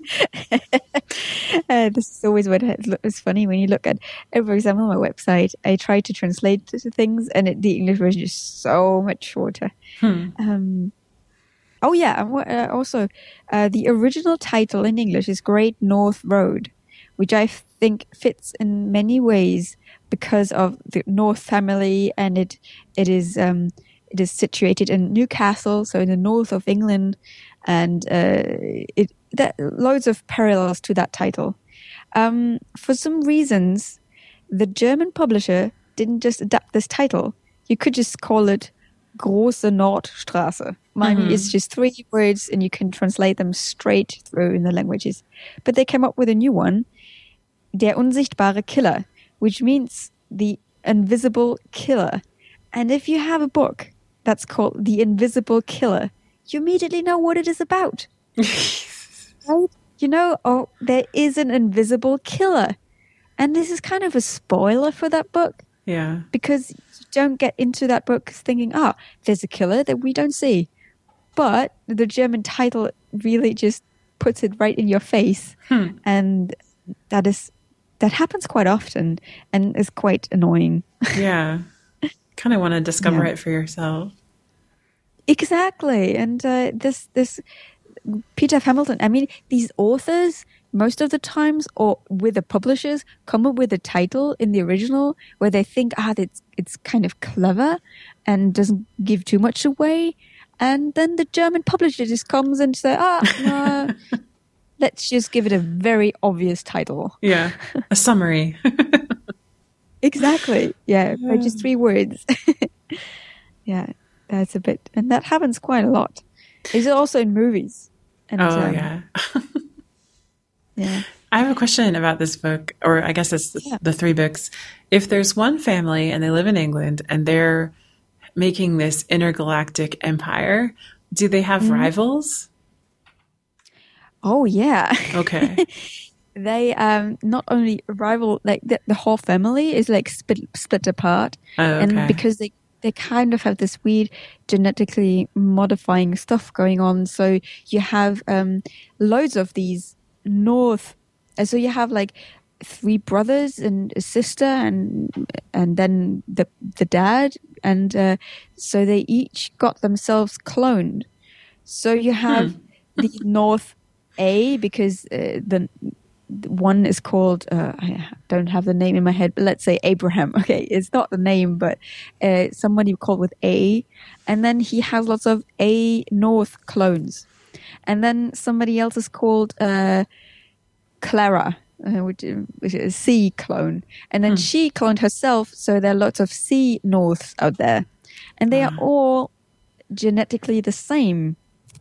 uh, this is always what is funny when you look at, for example, my website. I try to translate things, and it, the English version is so much shorter. Hmm. Um, oh yeah, and uh, also uh, the original title in English is Great North Road, which I think fits in many ways because of the North family, and it it is. Um, It is situated in Newcastle, so in the north of England, and uh, it that, loads of parallels to that title. Um, for some reasons, the German publisher didn't just adapt this title. You could just call it Große Nordstraße. I mean, mm-hmm. It's just three words, and you can translate them straight through in the languages. But they came up with a new one, Der unsichtbare Killer, which means the invisible killer. And if you have a book that's called The Invisible Killer, you immediately know what it is about. Right? You know, oh, there is an invisible killer. And this is kind of a spoiler for that book. Yeah. Because you don't get into that book thinking, oh, there's a killer that we don't see. But the German title really just puts it right in your face. Hmm. And that is that happens quite often and is quite annoying. Yeah. Kind of want to discover yeah. it for yourself. Exactly. And uh, this this Peter Hamilton, I mean, these authors, most of the times, or with the publishers, come up with a title in the original where they think, ah, it's, it's kind of clever and doesn't give too much away. And then the German publisher just comes and says, ah, no, let's just give it a very obvious title. Yeah, a summary. Exactly. Yeah, by just three words. Yeah, that's a bit, and that happens quite a lot. It's also in movies. And, oh, um, yeah. Yeah. I have a question about this book, or I guess it's the, Yeah. the three books. If there's one family and they live in England and they're making this intergalactic empire, do they have Mhm. rivals? Oh, yeah. Okay. They um not only rival, like the, the whole family is like split split apart, Oh, okay. and because they they kind of have this weird genetically modifying stuff going on, so you have um loads of these north, and so you have like three brothers and a sister, and and then the the dad, and uh, so they each got themselves cloned. So you have Hmm. the North A, because uh, the one is called, uh, I don't have the name in my head, but let's say Abraham. Okay, it's not the name, but uh, somebody called with A. And then he has lots of A North clones. And then somebody else is called uh, Clara, uh, which, is, which is a C clone. And then Hmm. she cloned herself, so there are lots of C Norths out there. And they are Ah. all genetically the same.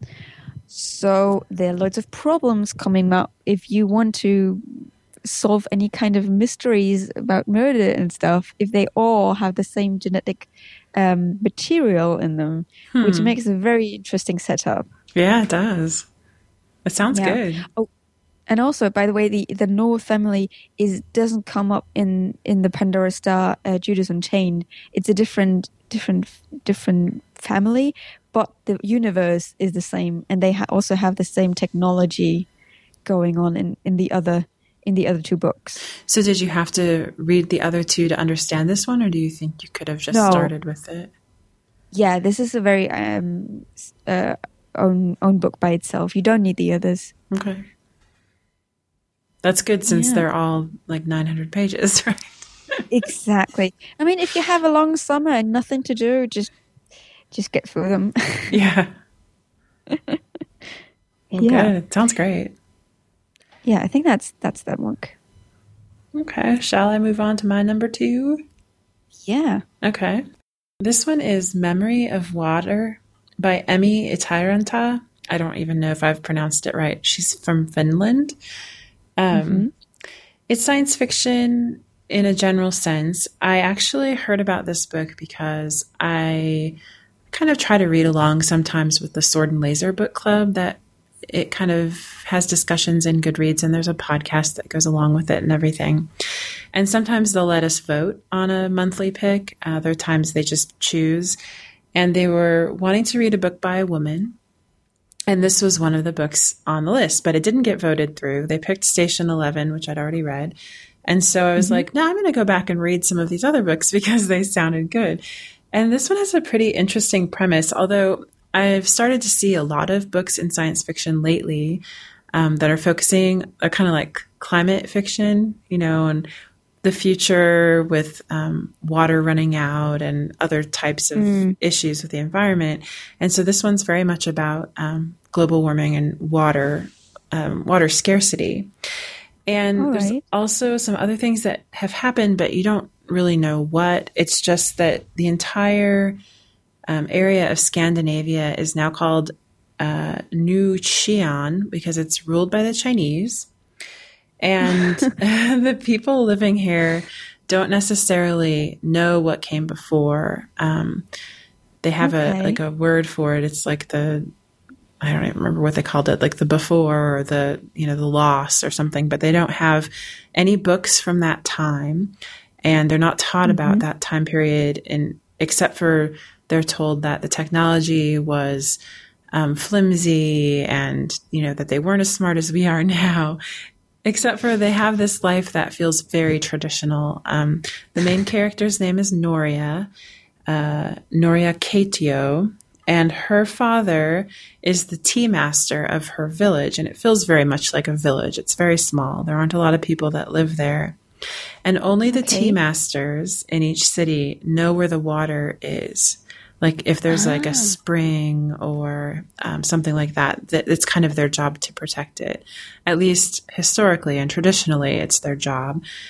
So there are loads of problems coming up if you want to solve any kind of mysteries about murder and stuff, if they all have the same genetic um, material in them, which Hmm. makes a very interesting setup. Yeah, it does. It sounds Yeah. good. Oh, and also, by the way, the, the North family is doesn't come up in, in the Pandora Star, uh, Judas Unchained. It's a different different different family, but the universe is the same, and they ha- also have the same technology going on in, in the other in the other two books. So did you have to read the other two to understand this one, or do you think you could have just No. started with it? Yeah, this is a very um, s- uh, own own book by itself. You don't need the others. Okay. That's good since Yeah. they're all like nine hundred pages, right? Exactly. I mean, if you have a long summer and nothing to do, just just get through them. Yeah. Well, Yeah. good. Sounds great. Yeah, I think that's that's that book. Okay. Shall I move on to my number two? Yeah. Okay. This one is Memory of Water by Emmi Itiranta. I don't even know if I've pronounced it right. She's from Finland. Um, Mhm. It's science fiction in a general sense. I actually heard about this book because I kind of try to read along sometimes with the Sword and Laser book club that it kind of has discussions in Goodreads, and there's a podcast that goes along with it and everything. And sometimes they'll let us vote on a monthly pick. Other times they just choose. And they were wanting to read a book by a woman. And this was one of the books on the list, but it didn't get voted through. They picked Station eleven, which I'd already read. And so I was Mhm. like, no, I'm going to go back and read some of these other books because they sounded good. And this one has a pretty interesting premise, although I've started to see a lot of books in science fiction lately um, that are focusing, are kind of like climate fiction, you know, and the future with um, water running out and other types of Mm. issues with the environment. And so this one's very much about um, global warming and water, um, water scarcity. And All there's right. also some other things that have happened, but you don't really know what. It's just that the entire um, area of Scandinavia is now called uh, New Qian because it's ruled by the Chinese. And the people living here don't necessarily know what came before. Um, they have Okay. a like a word for it. It's like the I don't even remember what they called it, like the before or the you know the loss or something. But they don't have any books from that time, and they're not taught about Mhm. that time period. In except for they're told that the technology was um, flimsy, and you know that they weren't as smart as we are now. Except for they have this life that feels very traditional. Um, the main character's name is Noria, uh, Noria Katio, and her father is the tea master of her village, and it feels very much like a village. It's very small. There aren't a lot of people that live there. And only the Okay. tea masters in each city know where the water is. Like if there's like Ah. a spring or um, something like that, that it's kind of their job to protect it. At least historically and traditionally, it's their job.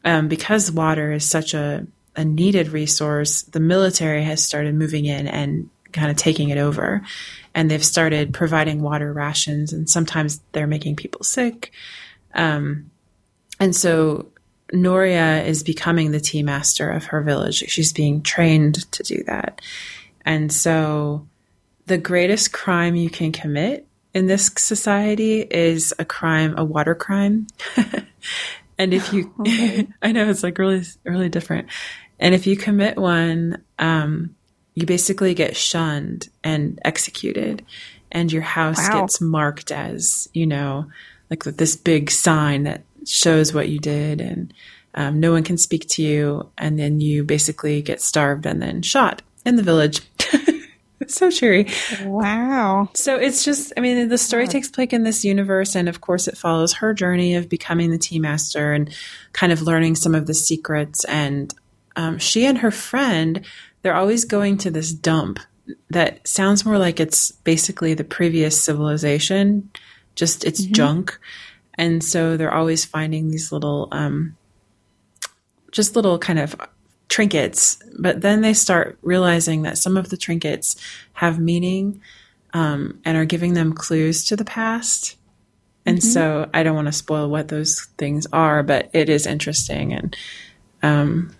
um, because water is such a, a needed resource, the military has started moving in and kind of taking it over. And they've started providing water rations, and sometimes they're making people sick. Um, and so Noria is becoming the tea master of her village. She's being trained to do that. And so the greatest crime you can commit in this society is a crime, a water crime. And if you, okay. I know it's like really, really different. And if you commit one, um, you basically get shunned and executed, and your house wow. gets marked as, you know, like this big sign that shows what you did, and um, no one can speak to you. And then you basically get starved and then shot in the village. It's so cheery. Wow. So it's just, I mean, the story takes place in this universe. And of course it follows her journey of becoming the tea master and kind of learning some of the secrets. And um, she and her friend, they're always going to this dump that sounds more like it's basically the previous civilization, just it's mm-hmm. junk. And so they're always finding these little, um, just little kind of trinkets. But then they start realizing that some of the trinkets have meaning um, and are giving them clues to the past. And mm-hmm. so I don't want to spoil what those things are, but it is interesting. And um,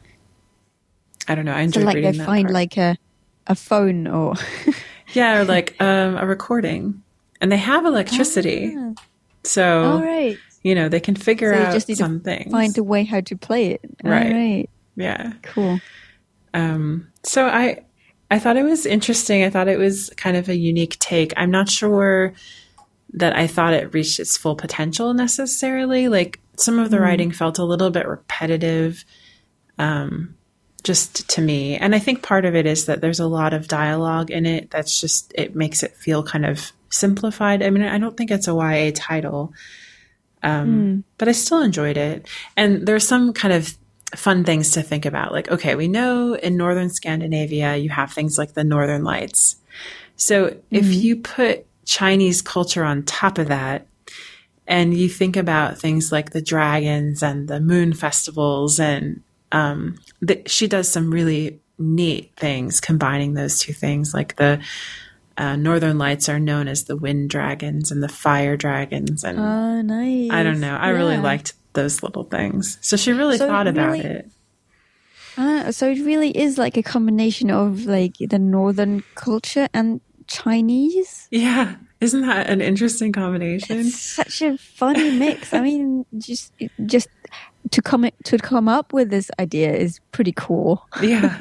I don't know. I enjoyed so like reading they that find part. like a a phone or yeah, or like um, a recording, and they have electricity, ah. so all right. you know they can figure so you out just need some to things. Find a way how to play it. Right. All right. Yeah. Cool. Um. So I I thought it was interesting. I thought it was kind of a unique take. I'm not sure that I thought it reached its full potential necessarily. Like some of the mm. writing felt a little bit repetitive. Um. Just to me. And I think part of it is that there's a lot of dialogue in it that's just, it makes it feel kind of simplified. I mean, I don't think it's a Y A title, um, mm. but I still enjoyed it. And there's some kind of fun things to think about. Like, okay, we know in Northern Scandinavia, you have things like the Northern Lights. So mm-hmm. if you put Chinese culture on top of that, and you think about things like the dragons and the moon festivals and Um, the, she does some really neat things combining those two things. Like the uh, Northern Lights are known as the wind dragons and the fire dragons. And oh, nice. I don't know. I yeah. really liked those little things. So she really so thought about really, it. Uh, so it really is like a combination of like the Northern culture and Chinese. Yeah. Isn't that an interesting combination? It's such a funny mix. I mean, just, just, To come to come up with this idea is pretty cool. Yeah,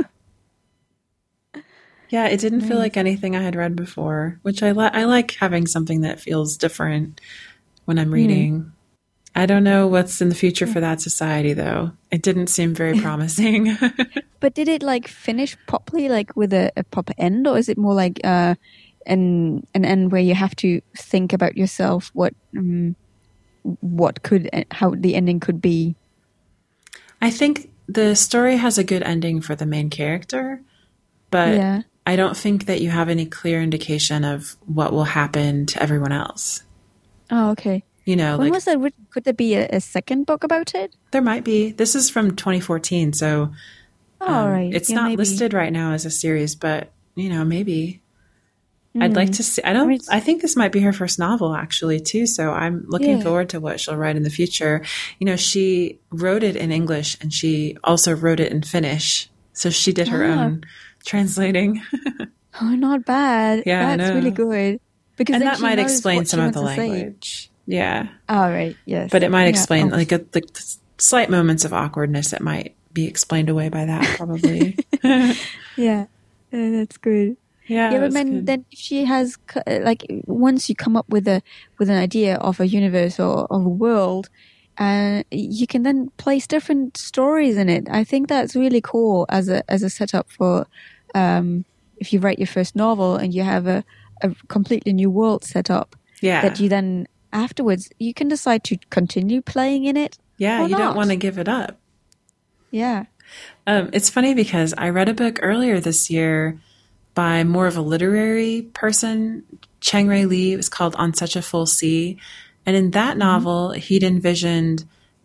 yeah. It didn't nice. feel like anything I had read before, which I like. I like having something that feels different when I'm reading. Mm. I don't know what's in the future for that society, though. It didn't seem very promising. But did it like finish properly, like with a, a proper end, or is it more like uh, an an end where you have to think about yourself what um, what could how the ending could be? I think the story has a good ending for the main character, but yeah. I don't think that you have any clear indication of what will happen to everyone else. Oh, okay. You know, when like, was that? Could there be a, a second book about it? There might be. This is from twenty fourteen, so oh, um, right. it's yeah, not maybe. listed right now as a series, but you know, maybe. Mm. I'd like to see. I don't. I, mean, I think this might be her first novel, actually, too. So I'm looking yeah. forward to what she'll write in the future. You know, she wrote it in English, and she also wrote it in Finnish. So she did her oh. own translating. Oh, not bad. Yeah, that's really good. Because and that might explain some of the language. Say. Yeah. Oh, right. Yes. But it might yeah. explain oh. like a, the slight moments of awkwardness that might be explained away by that, probably. Yeah, uh, that's good. Yeah, yeah, but then, then if she has like once you come up with a with an idea of a universe or of a world, uh, you can then place different stories in it. I think that's really cool as a as a setup for um, if you write your first novel and you have a, a completely new world set up. Yeah, that you then afterwards you can decide to continue playing in it. Yeah, or you not. don't want to give it up. Yeah, um, it's funny because I read a book earlier this year by more of a literary person, Cheng-Rae Lee. It was called On Such a Full Sea. And in that novel, mm-hmm. he'd envisioned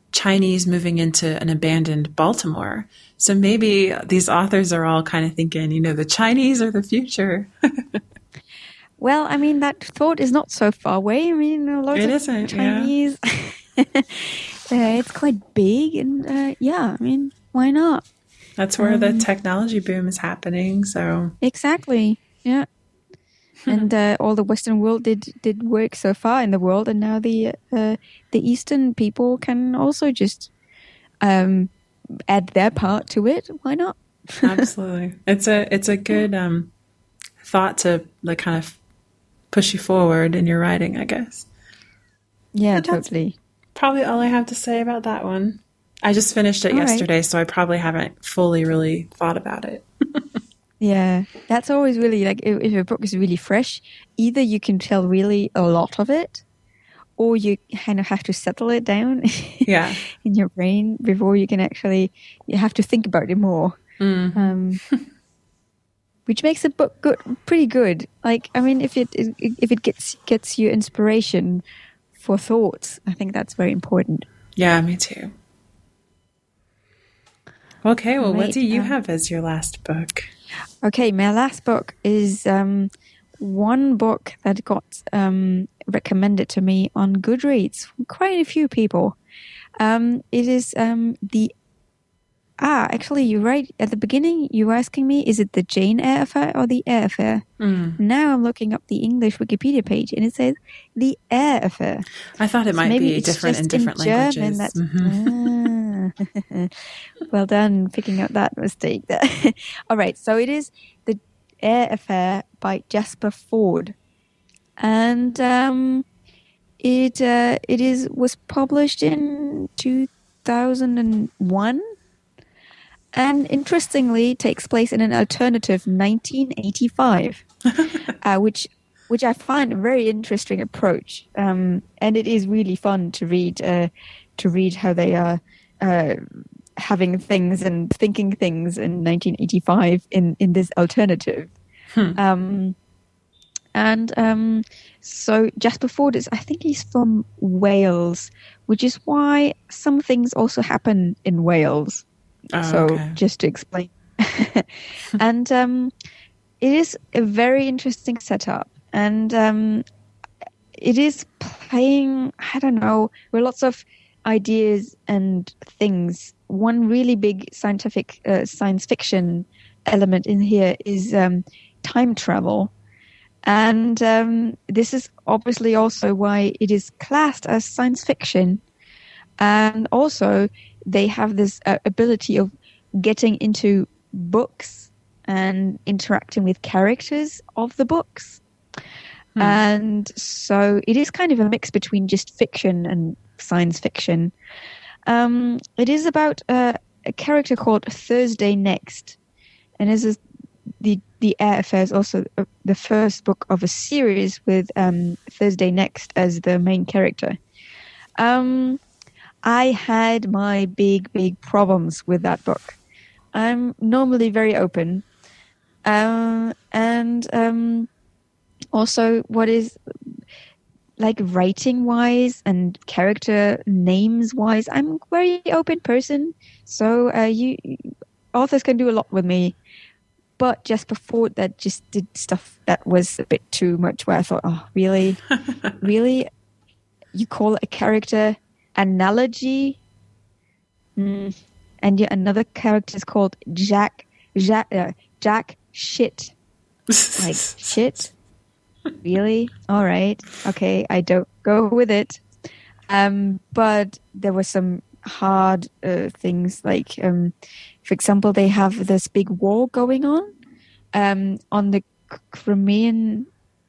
Chinese moving into an abandoned Baltimore. So maybe these authors are all kind of thinking, you know, the Chinese are the future. Well, I mean, that thought is not so far away. I mean, a lot it of isn't, Chinese. Yeah. uh, it's quite big, and uh, yeah, I mean, why not? That's where um, the technology boom is happening. So exactly, yeah. And uh, all the Western world did did work so far in the world, and now the uh, the Eastern people can also just um, add their part to it. Why not? Absolutely, it's a it's a good um, thought to like kind of push you forward in your writing, I guess. Yeah, totally. Probably all I have to say about that one. I just finished it all yesterday, right. So I probably haven't fully really thought about it. Yeah, that's always really like if, if a book is really fresh, either you can tell really a lot of it, or you kind of have to settle it down yeah. in your brain before you can actually, you have to think about it more. Mm. Um, which makes a book good, pretty good. Like, I mean, if it if it gets gets you inspiration for thoughts, I think that's very important. Yeah, me too. Okay, well, right. what do you um, have as your last book? Okay, my last book is um, one book that got um, recommended to me on Goodreads from quite a few people. Um, it is um, the... Ah, actually, you're right. At the beginning, you were asking me, is it the Jane Eyre Affair or the Eyre Affair? Mm. Now I'm looking up the English Wikipedia page, and it says the Eyre Affair. I thought it so might maybe be different in different in languages. That's, mm-hmm. ah. Well done, picking out that mistake there. All right, so it is the Eyre Affair by Jasper Fforde, and um, it uh, it is was published in two thousand one. And interestingly, takes place in an alternative nineteen eighty-five, uh, which which I find a very interesting approach. Um, and it is really fun to read uh, to read how they are uh, having things and thinking things in nineteen eighty-five in, in this alternative. Hmm. Um, and um, so Jasper Fforde is, I think he's from Wales, which is why some things also happen in Wales. Oh, so okay. Just to explain. And um, it is a very interesting setup. And um, it is playing, I don't know, with lots of ideas and things. One really big scientific uh, science fiction element in here is um, time travel. And um, this is obviously also why it is classed as science fiction. And also, they have this uh, ability of getting into books and interacting with characters of the books. Hmm. And so it is kind of a mix between just fiction and science fiction. Um, it is about uh, a character called Thursday Next. And this is the, the Eyre Affair is also uh, the first book of a series with um, Thursday Next as the main character. Um... I had my big, big problems with that book. I'm normally very open. Um, and um, also what is like writing-wise and character names-wise, I'm a very open person. So uh, you authors can do a lot with me. But just before that, just did stuff that was a bit too much where I thought, oh, really? Really? You call it a character analogy, mm. and yet another character is called Jack Jack uh, Jack Shit, like shit. Really? All right, okay. I don't go with it. Um, but there were some hard uh, things, like, um, for example, they have this big war going on, um, on the Crimean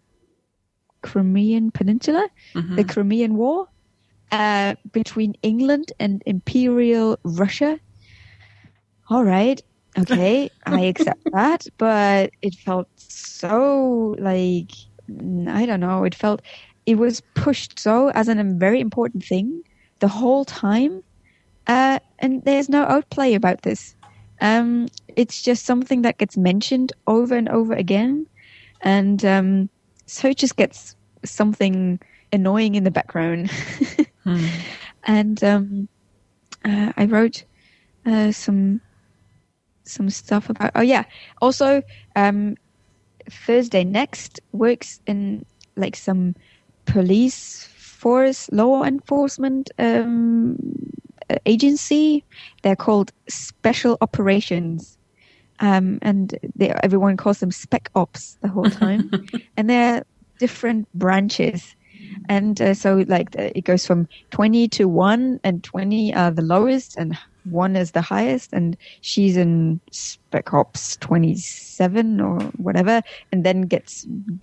Crimean Peninsula, mm-hmm. the Crimean War. Uh, between England and Imperial Russia. All right, okay, I accept that, but it felt so like, I don't know, it felt, it was pushed so as an, a very important thing the whole time, uh, and there's no outplay about this. Um, it's just something that gets mentioned over and over again, and um, so it just gets something annoying in the background. hmm. And um, uh, I wrote uh, some some stuff about. Oh yeah, also um, Thursday Next works in like some police force, law enforcement um, agency. They're called Special Operations, um, and they, everyone calls them Spec Ops the whole time, and they're different branches. And uh, so, like, the, it goes from twenty to one, and twenty are the lowest, and one is the highest. And she's in Spec Ops twenty-seven or whatever, and then gets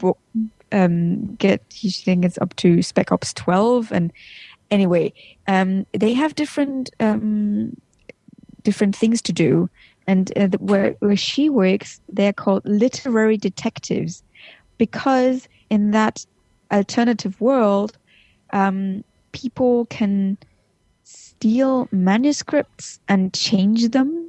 um get you think it's up to Spec Ops twelve. And anyway, um, they have different um different things to do. And uh, where where she works, they're called literary detectives, because in that alternative world, um, people can steal manuscripts and change them.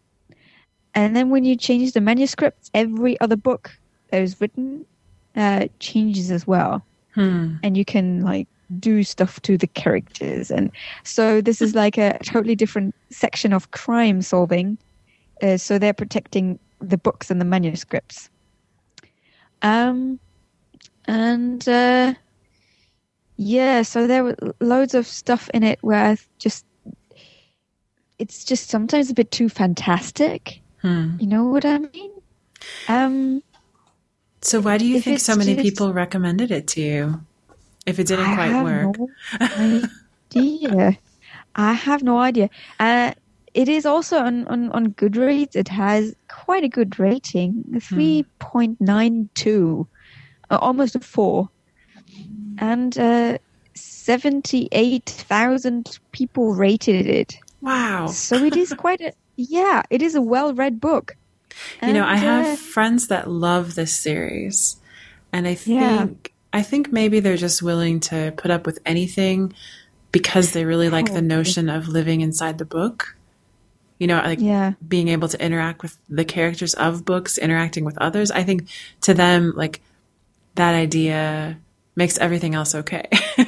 And then when you change the manuscripts, every other book that is written uh, changes as well. Hmm. And you can like do stuff to the characters. And so this is like a totally different section of crime solving. Uh, so they're protecting the books and the manuscripts. Um, And, uh, yeah, so there were loads of stuff in it where I just, it's just sometimes a bit too fantastic. Hmm. You know what I mean? Um, so why do you think so many just, people recommended it to you? If it didn't I quite have work. No idea. I have no idea. Uh, it is also on, on, on Goodreads. It has quite a good rating, three point nine two. Uh, almost a four, and uh, seventy-eight thousand people rated it. Wow! So it is quite a yeah, it is a well-read book. You know, I have uh, friends that love this series, and I think Yeah. I think maybe they're just willing to put up with anything because they really like the Probably. notion of living inside the book. You know, like Yeah. being able to interact with the characters of books, interacting with others. I think to them, like, that idea makes everything else okay.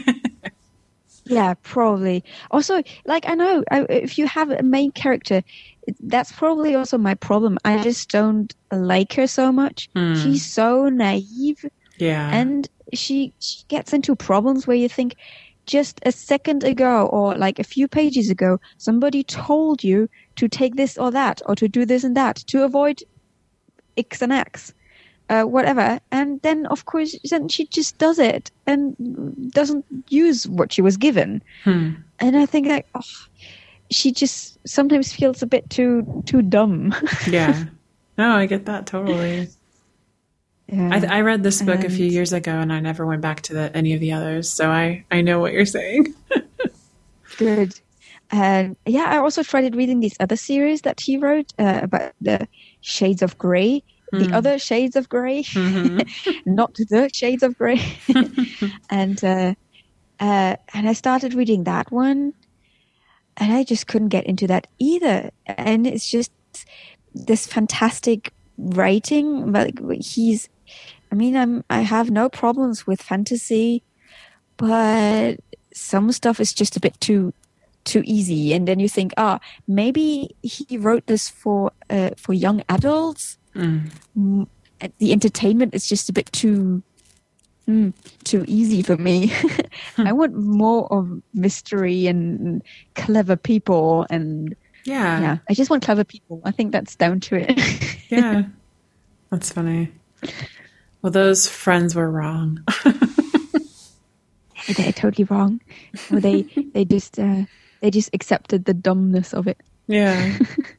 Yeah, probably. Also, like, I know I, if you have a main character, that's probably also my problem. I just don't like her so much. Hmm. She's so naive, Yeah. and she, she gets into problems where you think, just a second ago or like a few pages ago, somebody told you to take this or that or to do this and that to avoid X and X. Uh, whatever, and then of course then she just does it and doesn't use what she was given. Hmm. And I think like oh, she just sometimes feels a bit too too dumb. Yeah. No, I get that totally. Yeah. I, I read this book a few And- years ago, and I never went back to the, any of the others, so I, I know what you're saying. Good. And yeah, I also started reading these other series that he wrote uh, about the Shades of Grey. The Hmm. other Shades of Grey, Mhm. not the Shades of Grey. and uh, uh, and I started reading that one, and I just couldn't get into that either. And it's just this fantastic writing. But he's, I mean, I'm I have no problems with fantasy, but some stuff is just a bit too too easy. And then you think, ah, maybe he wrote this for uh, for young adults. Mm. Mm, the entertainment is just a bit too mm, too easy for me. I want more of mystery and clever people, and Yeah. yeah, I just want clever people. I think that's down to it. Yeah. That's funny. Well, those friends were wrong. They're totally wrong. Well, they they just uh, they just accepted the dumbness of it. Yeah.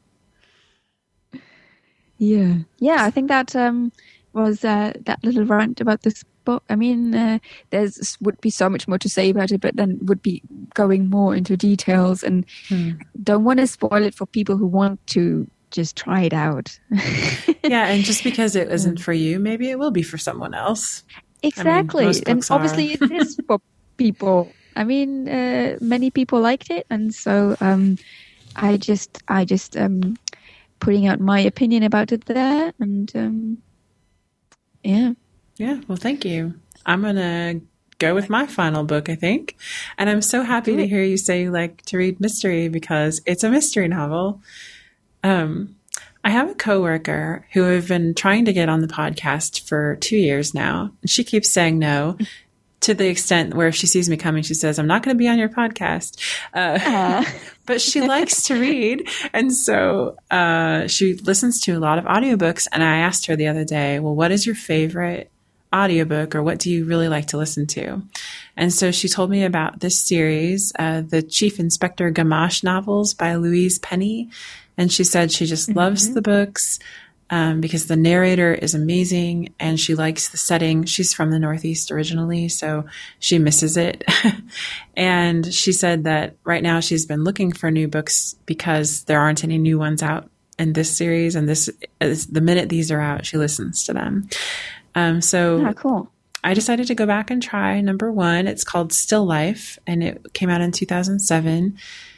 Yeah, yeah. I think that um, was uh, that little rant about this book. I mean, uh, there's would be so much more to say about it, but then would be going more into details, and Hmm. don't want to spoil it for people who want to just try it out. Yeah, and just because it isn't for you, maybe it will be for someone else. Exactly, most and books are. obviously it is for people. I mean, uh, many people liked it, and so um, I just, I just um, putting out my opinion about it there, and um, yeah. Yeah, well, thank you. I'm going to go with my final book, I think. And I'm so happy to hear you say you like to read mystery because it's a mystery novel. Um, I have a coworker who I've been trying to get on the podcast for two years now. And she keeps saying no, to the extent where if she sees me coming, she says, I'm not going to be on your podcast. Uh, but she likes to read. And so uh, she listens to a lot of audiobooks. And I asked her the other day, well, what is your favorite audiobook, or what do you really like to listen to? And so she told me about this series, uh, the Chief Inspector Gamache novels by Louise Penny. And she said she just mm-hmm. loves the books. Um, because the narrator is amazing and she likes the setting. She's from the Northeast originally, so she misses it. And she said that right now she's been looking for new books because there aren't any new ones out in this series. And this is, the minute these are out, she listens to them. Um, so oh, cool. I decided to go back and try number one. It's called Still Life, and it came out in two thousand seven.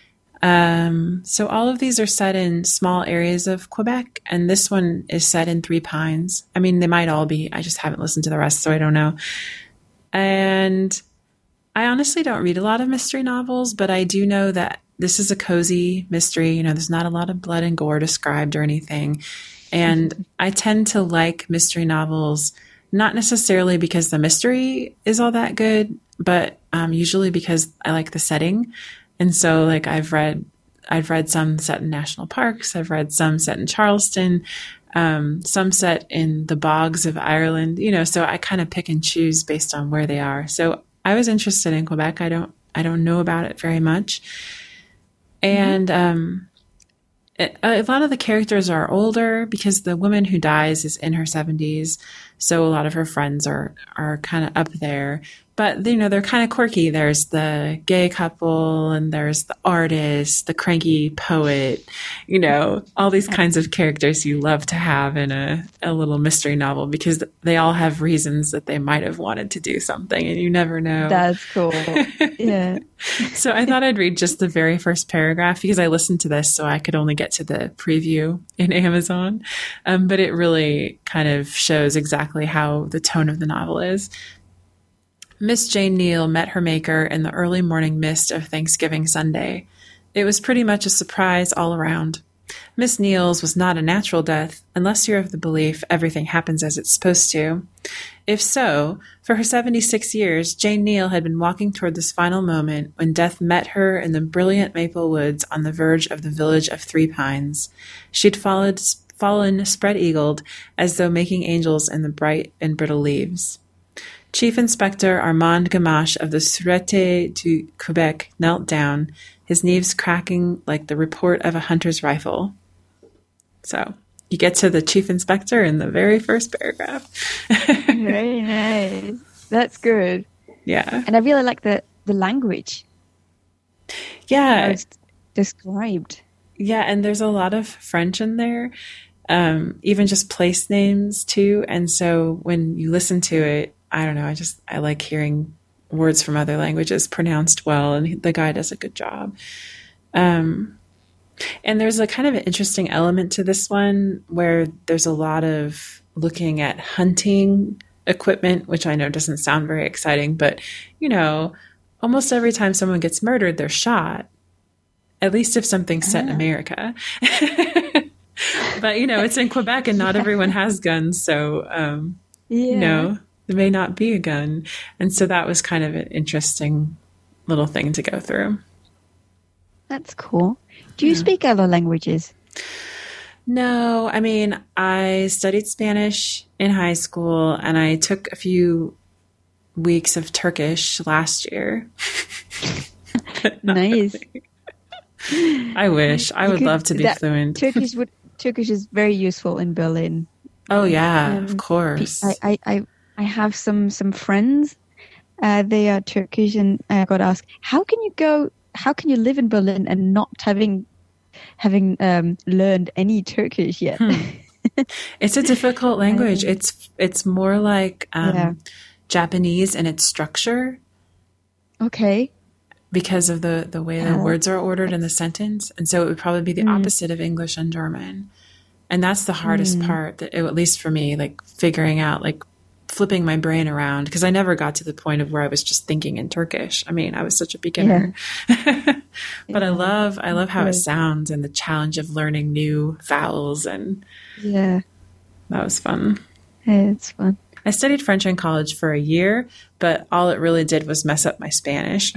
Um, so all of these are set in small areas of Quebec, and this one is set in Three Pines. I mean, they might all be. I just haven't listened to the rest, so I don't know. And I honestly don't read a lot of mystery novels, but I do know that this is a cozy mystery. You know, there's not a lot of blood and gore described or anything. And I tend to like mystery novels, not necessarily because the mystery is all that good, but um, usually because I like the setting. And so like I've read, I've read some set in national parks. I've read some set in Charleston, um, some set in the bogs of Ireland, you know, so I kind of pick and choose based on where they are. So I was interested in Quebec. I don't, I don't know about it very much. And, mm-hmm. um, it, a lot of the characters are older because the woman who dies is in her seventies. So a lot of her friends are, are kind of up there. But, you know, they're kind of quirky. There's the gay couple and there's the artist, the cranky poet, you know, all these kinds of characters you love to have in a, a little mystery novel because they all have reasons that they might have wanted to do something and you never know. That's cool. Yeah. So I thought I'd read just the very first paragraph because I listened to this so I could only get to the preview in Amazon. Um, but it really kind of shows exactly how the tone of the novel is. Miss Jane Neal met her maker in the early morning mist of Thanksgiving Sunday. It was pretty much a surprise all around. Miss Neal's was not a natural death, unless you're of the belief everything happens as it's supposed to. If so, for her seventy-six years, Jane Neal had been walking toward this final moment when death met her in the brilliant maple woods on the verge of the village of Three Pines. She'd followed, fallen spread-eagled, as though making angels in the bright and brittle leaves. Chief Inspector Armand Gamache of the Sûreté du Québec knelt down, his knees cracking like the report of a hunter's rifle. So you get to the Chief Inspector in the very first paragraph. Very nice. That's good. Yeah. And I really like the, the language. Yeah. It's described. Yeah, and there's a lot of French in there, um, even just place names too. And so when you listen to it, I don't know. I just, I like hearing words from other languages pronounced well, and the guy does a good job. Um, and there's a kind of an interesting element to this one where there's a lot of looking at hunting equipment, which I know doesn't sound very exciting, but you know, almost every time someone gets murdered, they're shot, at least if something's set in America. But you know, it's in Quebec and not everyone has guns. So, um, yeah. you know, there may not be a gun. And so that was kind of an interesting little thing to go through. That's cool. Do you yeah. speak other languages? No, I mean, I studied Spanish in high school and I took a few weeks of Turkish last year. Nice. Really. I wish. I you would could, love to be fluent. Turkish would Turkish is very useful in Berlin. Oh yeah, um, of course. I, I, I I have some some friends. Uh, they are Turkish, and I got asked, how can you go? How can you live in Berlin and not having having um, learned any Turkish yet? Hmm. It's a difficult language. Um, it's it's more like um, yeah. Japanese in its structure. Okay. Because of the, the way the uh, words are ordered in the sentence, and so it would probably be the mm. opposite of English and German, and that's the hardest mm. part. That it, at least for me, like figuring out like. flipping my brain around because I never got to the point of where I was just thinking in Turkish. I mean, I was such a beginner. Yeah. But yeah. I love I love how it sounds and the challenge of learning new vowels, and yeah, that was fun. Yeah, it's fun. I studied French in college for a year, but all it really did was mess up my Spanish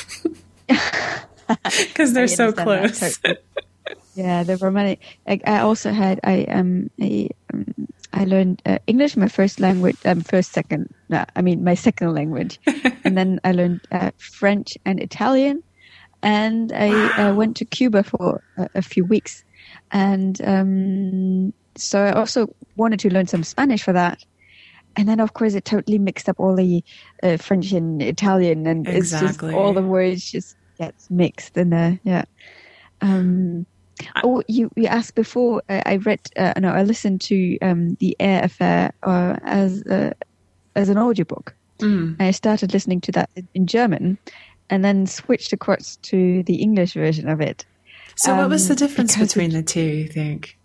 because they're so close. Totally. Yeah, the romantic. Like, I also had I um a um, I learned uh, English, my first language, um, first second. No, I mean my second language, and then I learned uh, French and Italian, and I wow. uh, went to Cuba for a, a few weeks, and um, so I also wanted to learn some Spanish for that. And then, of course, it totally mixed up all the uh, French and Italian, and exactly. It's just all the words just gets mixed. And uh, yeah. Um, oh, you, you asked before. Uh, I read. Uh, no, I listened to um, the Air Affair uh, as uh, as an audiobook. Mm. I started listening to that in German, and then switched across to the English version of it. So, um, what was the difference between it, the two? You think?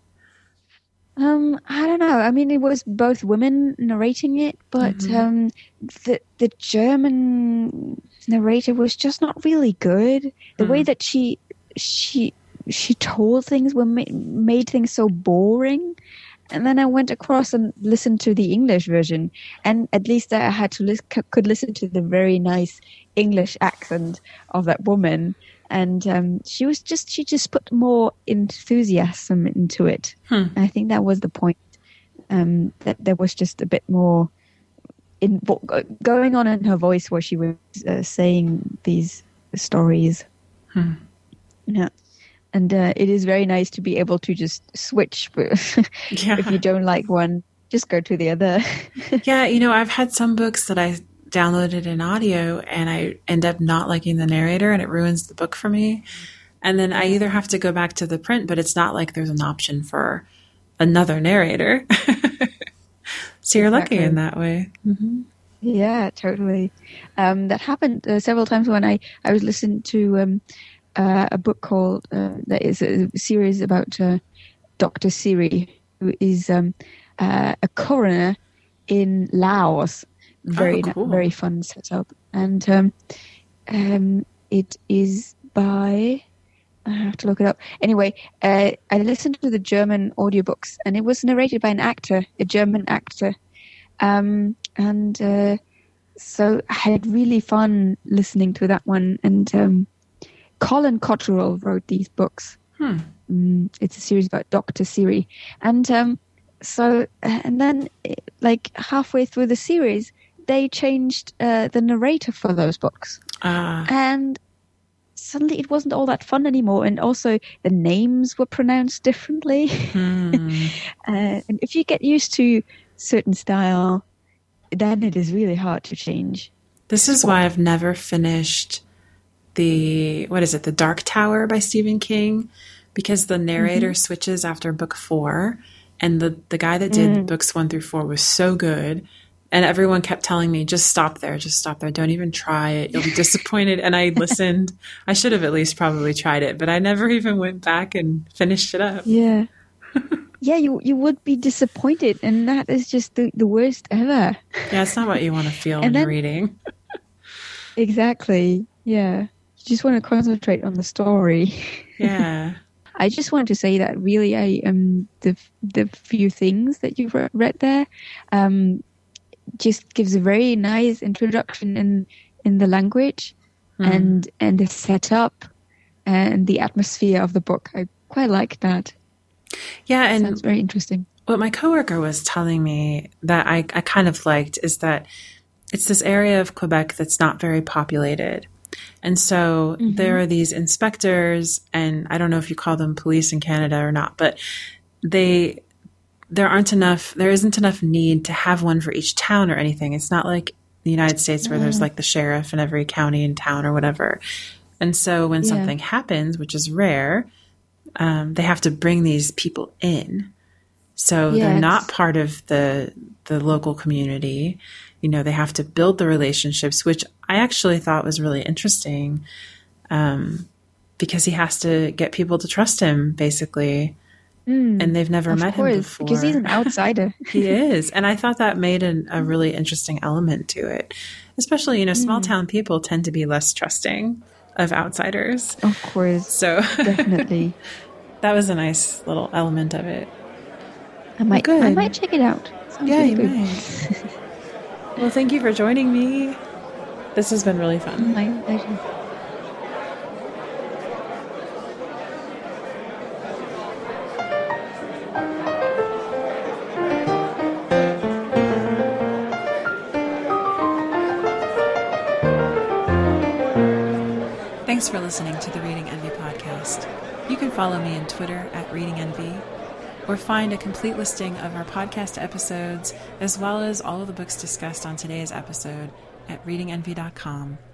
Um, I don't know. I mean, it was both women narrating it, but mm-hmm. um, the the German narrator was just not really good. The mm. way that she she she told things were ma- made things so boring. And then I went across and listened to the English version, and at least I had to lis- could listen to the very nice English accent of that woman. And um, she was just, she just put more enthusiasm into it. Hmm. And I think that was the point, um, that there was just a bit more in going on in her voice where she was uh, saying these stories. Hmm. Yeah. And uh, it is very nice to be able to just switch. Yeah. If you don't like one, just go to the other. Yeah. You know, I've had some books that I downloaded in audio and I end up not liking the narrator and it ruins the book for me. And then I either have to go back to the print, but it's not like there's an option for another narrator. So you're exactly. lucky in that way. Mm-hmm. Yeah, totally. Um, that happened uh, several times when I, I was listening to um, uh, a book called, uh, that is a series about uh, Doctor Siri, who is um, uh, a coroner in Laos. Very, oh, cool. Very fun setup. And um, um, it is by, I have to look it up. Anyway, uh, I listened to the German audiobooks, and it was narrated by an actor, a German actor. Um, and uh, so I had really fun listening to that one. And um, Colin Cotterill wrote these books. Hmm. Um, it's a series about Doctor Siri. And um, so, and then like halfway through the series, they changed uh, the narrator for those books. Uh. And suddenly it wasn't all that fun anymore. And also the names were pronounced differently. Hmm. uh, and if you get used to certain style, then it is really hard to change. This is why I've never finished the, what is it, The Dark Tower by Stephen King, because the narrator mm-hmm. switches after book four. And the, the guy that did mm. books one through four was so good. And everyone kept telling me, just stop there, just stop there. Don't even try it. You'll be disappointed. And I listened. I should have at least probably tried it, but I never even went back and finished it up. Yeah. Yeah, you you would be disappointed. And that is just the, the worst ever. Yeah, it's not what you want to feel when you're reading. Exactly. Yeah. You just want to concentrate on the story. Yeah. I just wanted to say that really, I um the the few things that you've read there, um, just gives a very nice introduction in in the language mm. and and the setup and the atmosphere of the book. I quite like that. Yeah, and sounds very interesting. What my coworker was telling me that I, I kind of liked is that it's this area of Quebec that's not very populated. And so mm-hmm. there are these inspectors, and I don't know if you call them police in Canada or not, but they there aren't enough, there isn't enough need to have one for each town or anything. It's not like the United States where mm. there's like the sheriff in every county and town or whatever. And so when yeah. something happens, which is rare, um, they have to bring these people in. So yeah, they're not part of the the local community. You know, they have to build the relationships, which I actually thought was really interesting, um, because he has to get people to trust him, basically. Mm, and they've never of met course, him before. because he's an outsider. He is. And I thought that made an, a really interesting element to it. Especially, you know, small town people tend to be less trusting of outsiders. Of course. So definitely. That was a nice little element of it. I might, Good. I might check it out. Sounds yeah, really you good. might. Well, thank you for joining me. This has been really fun. My pleasure. Thanks for listening to the Reading Envy podcast. You can follow me on Twitter at Reading Envy, or find a complete listing of our podcast episodes, as well as all of the books discussed on today's episode at reading envy dot com.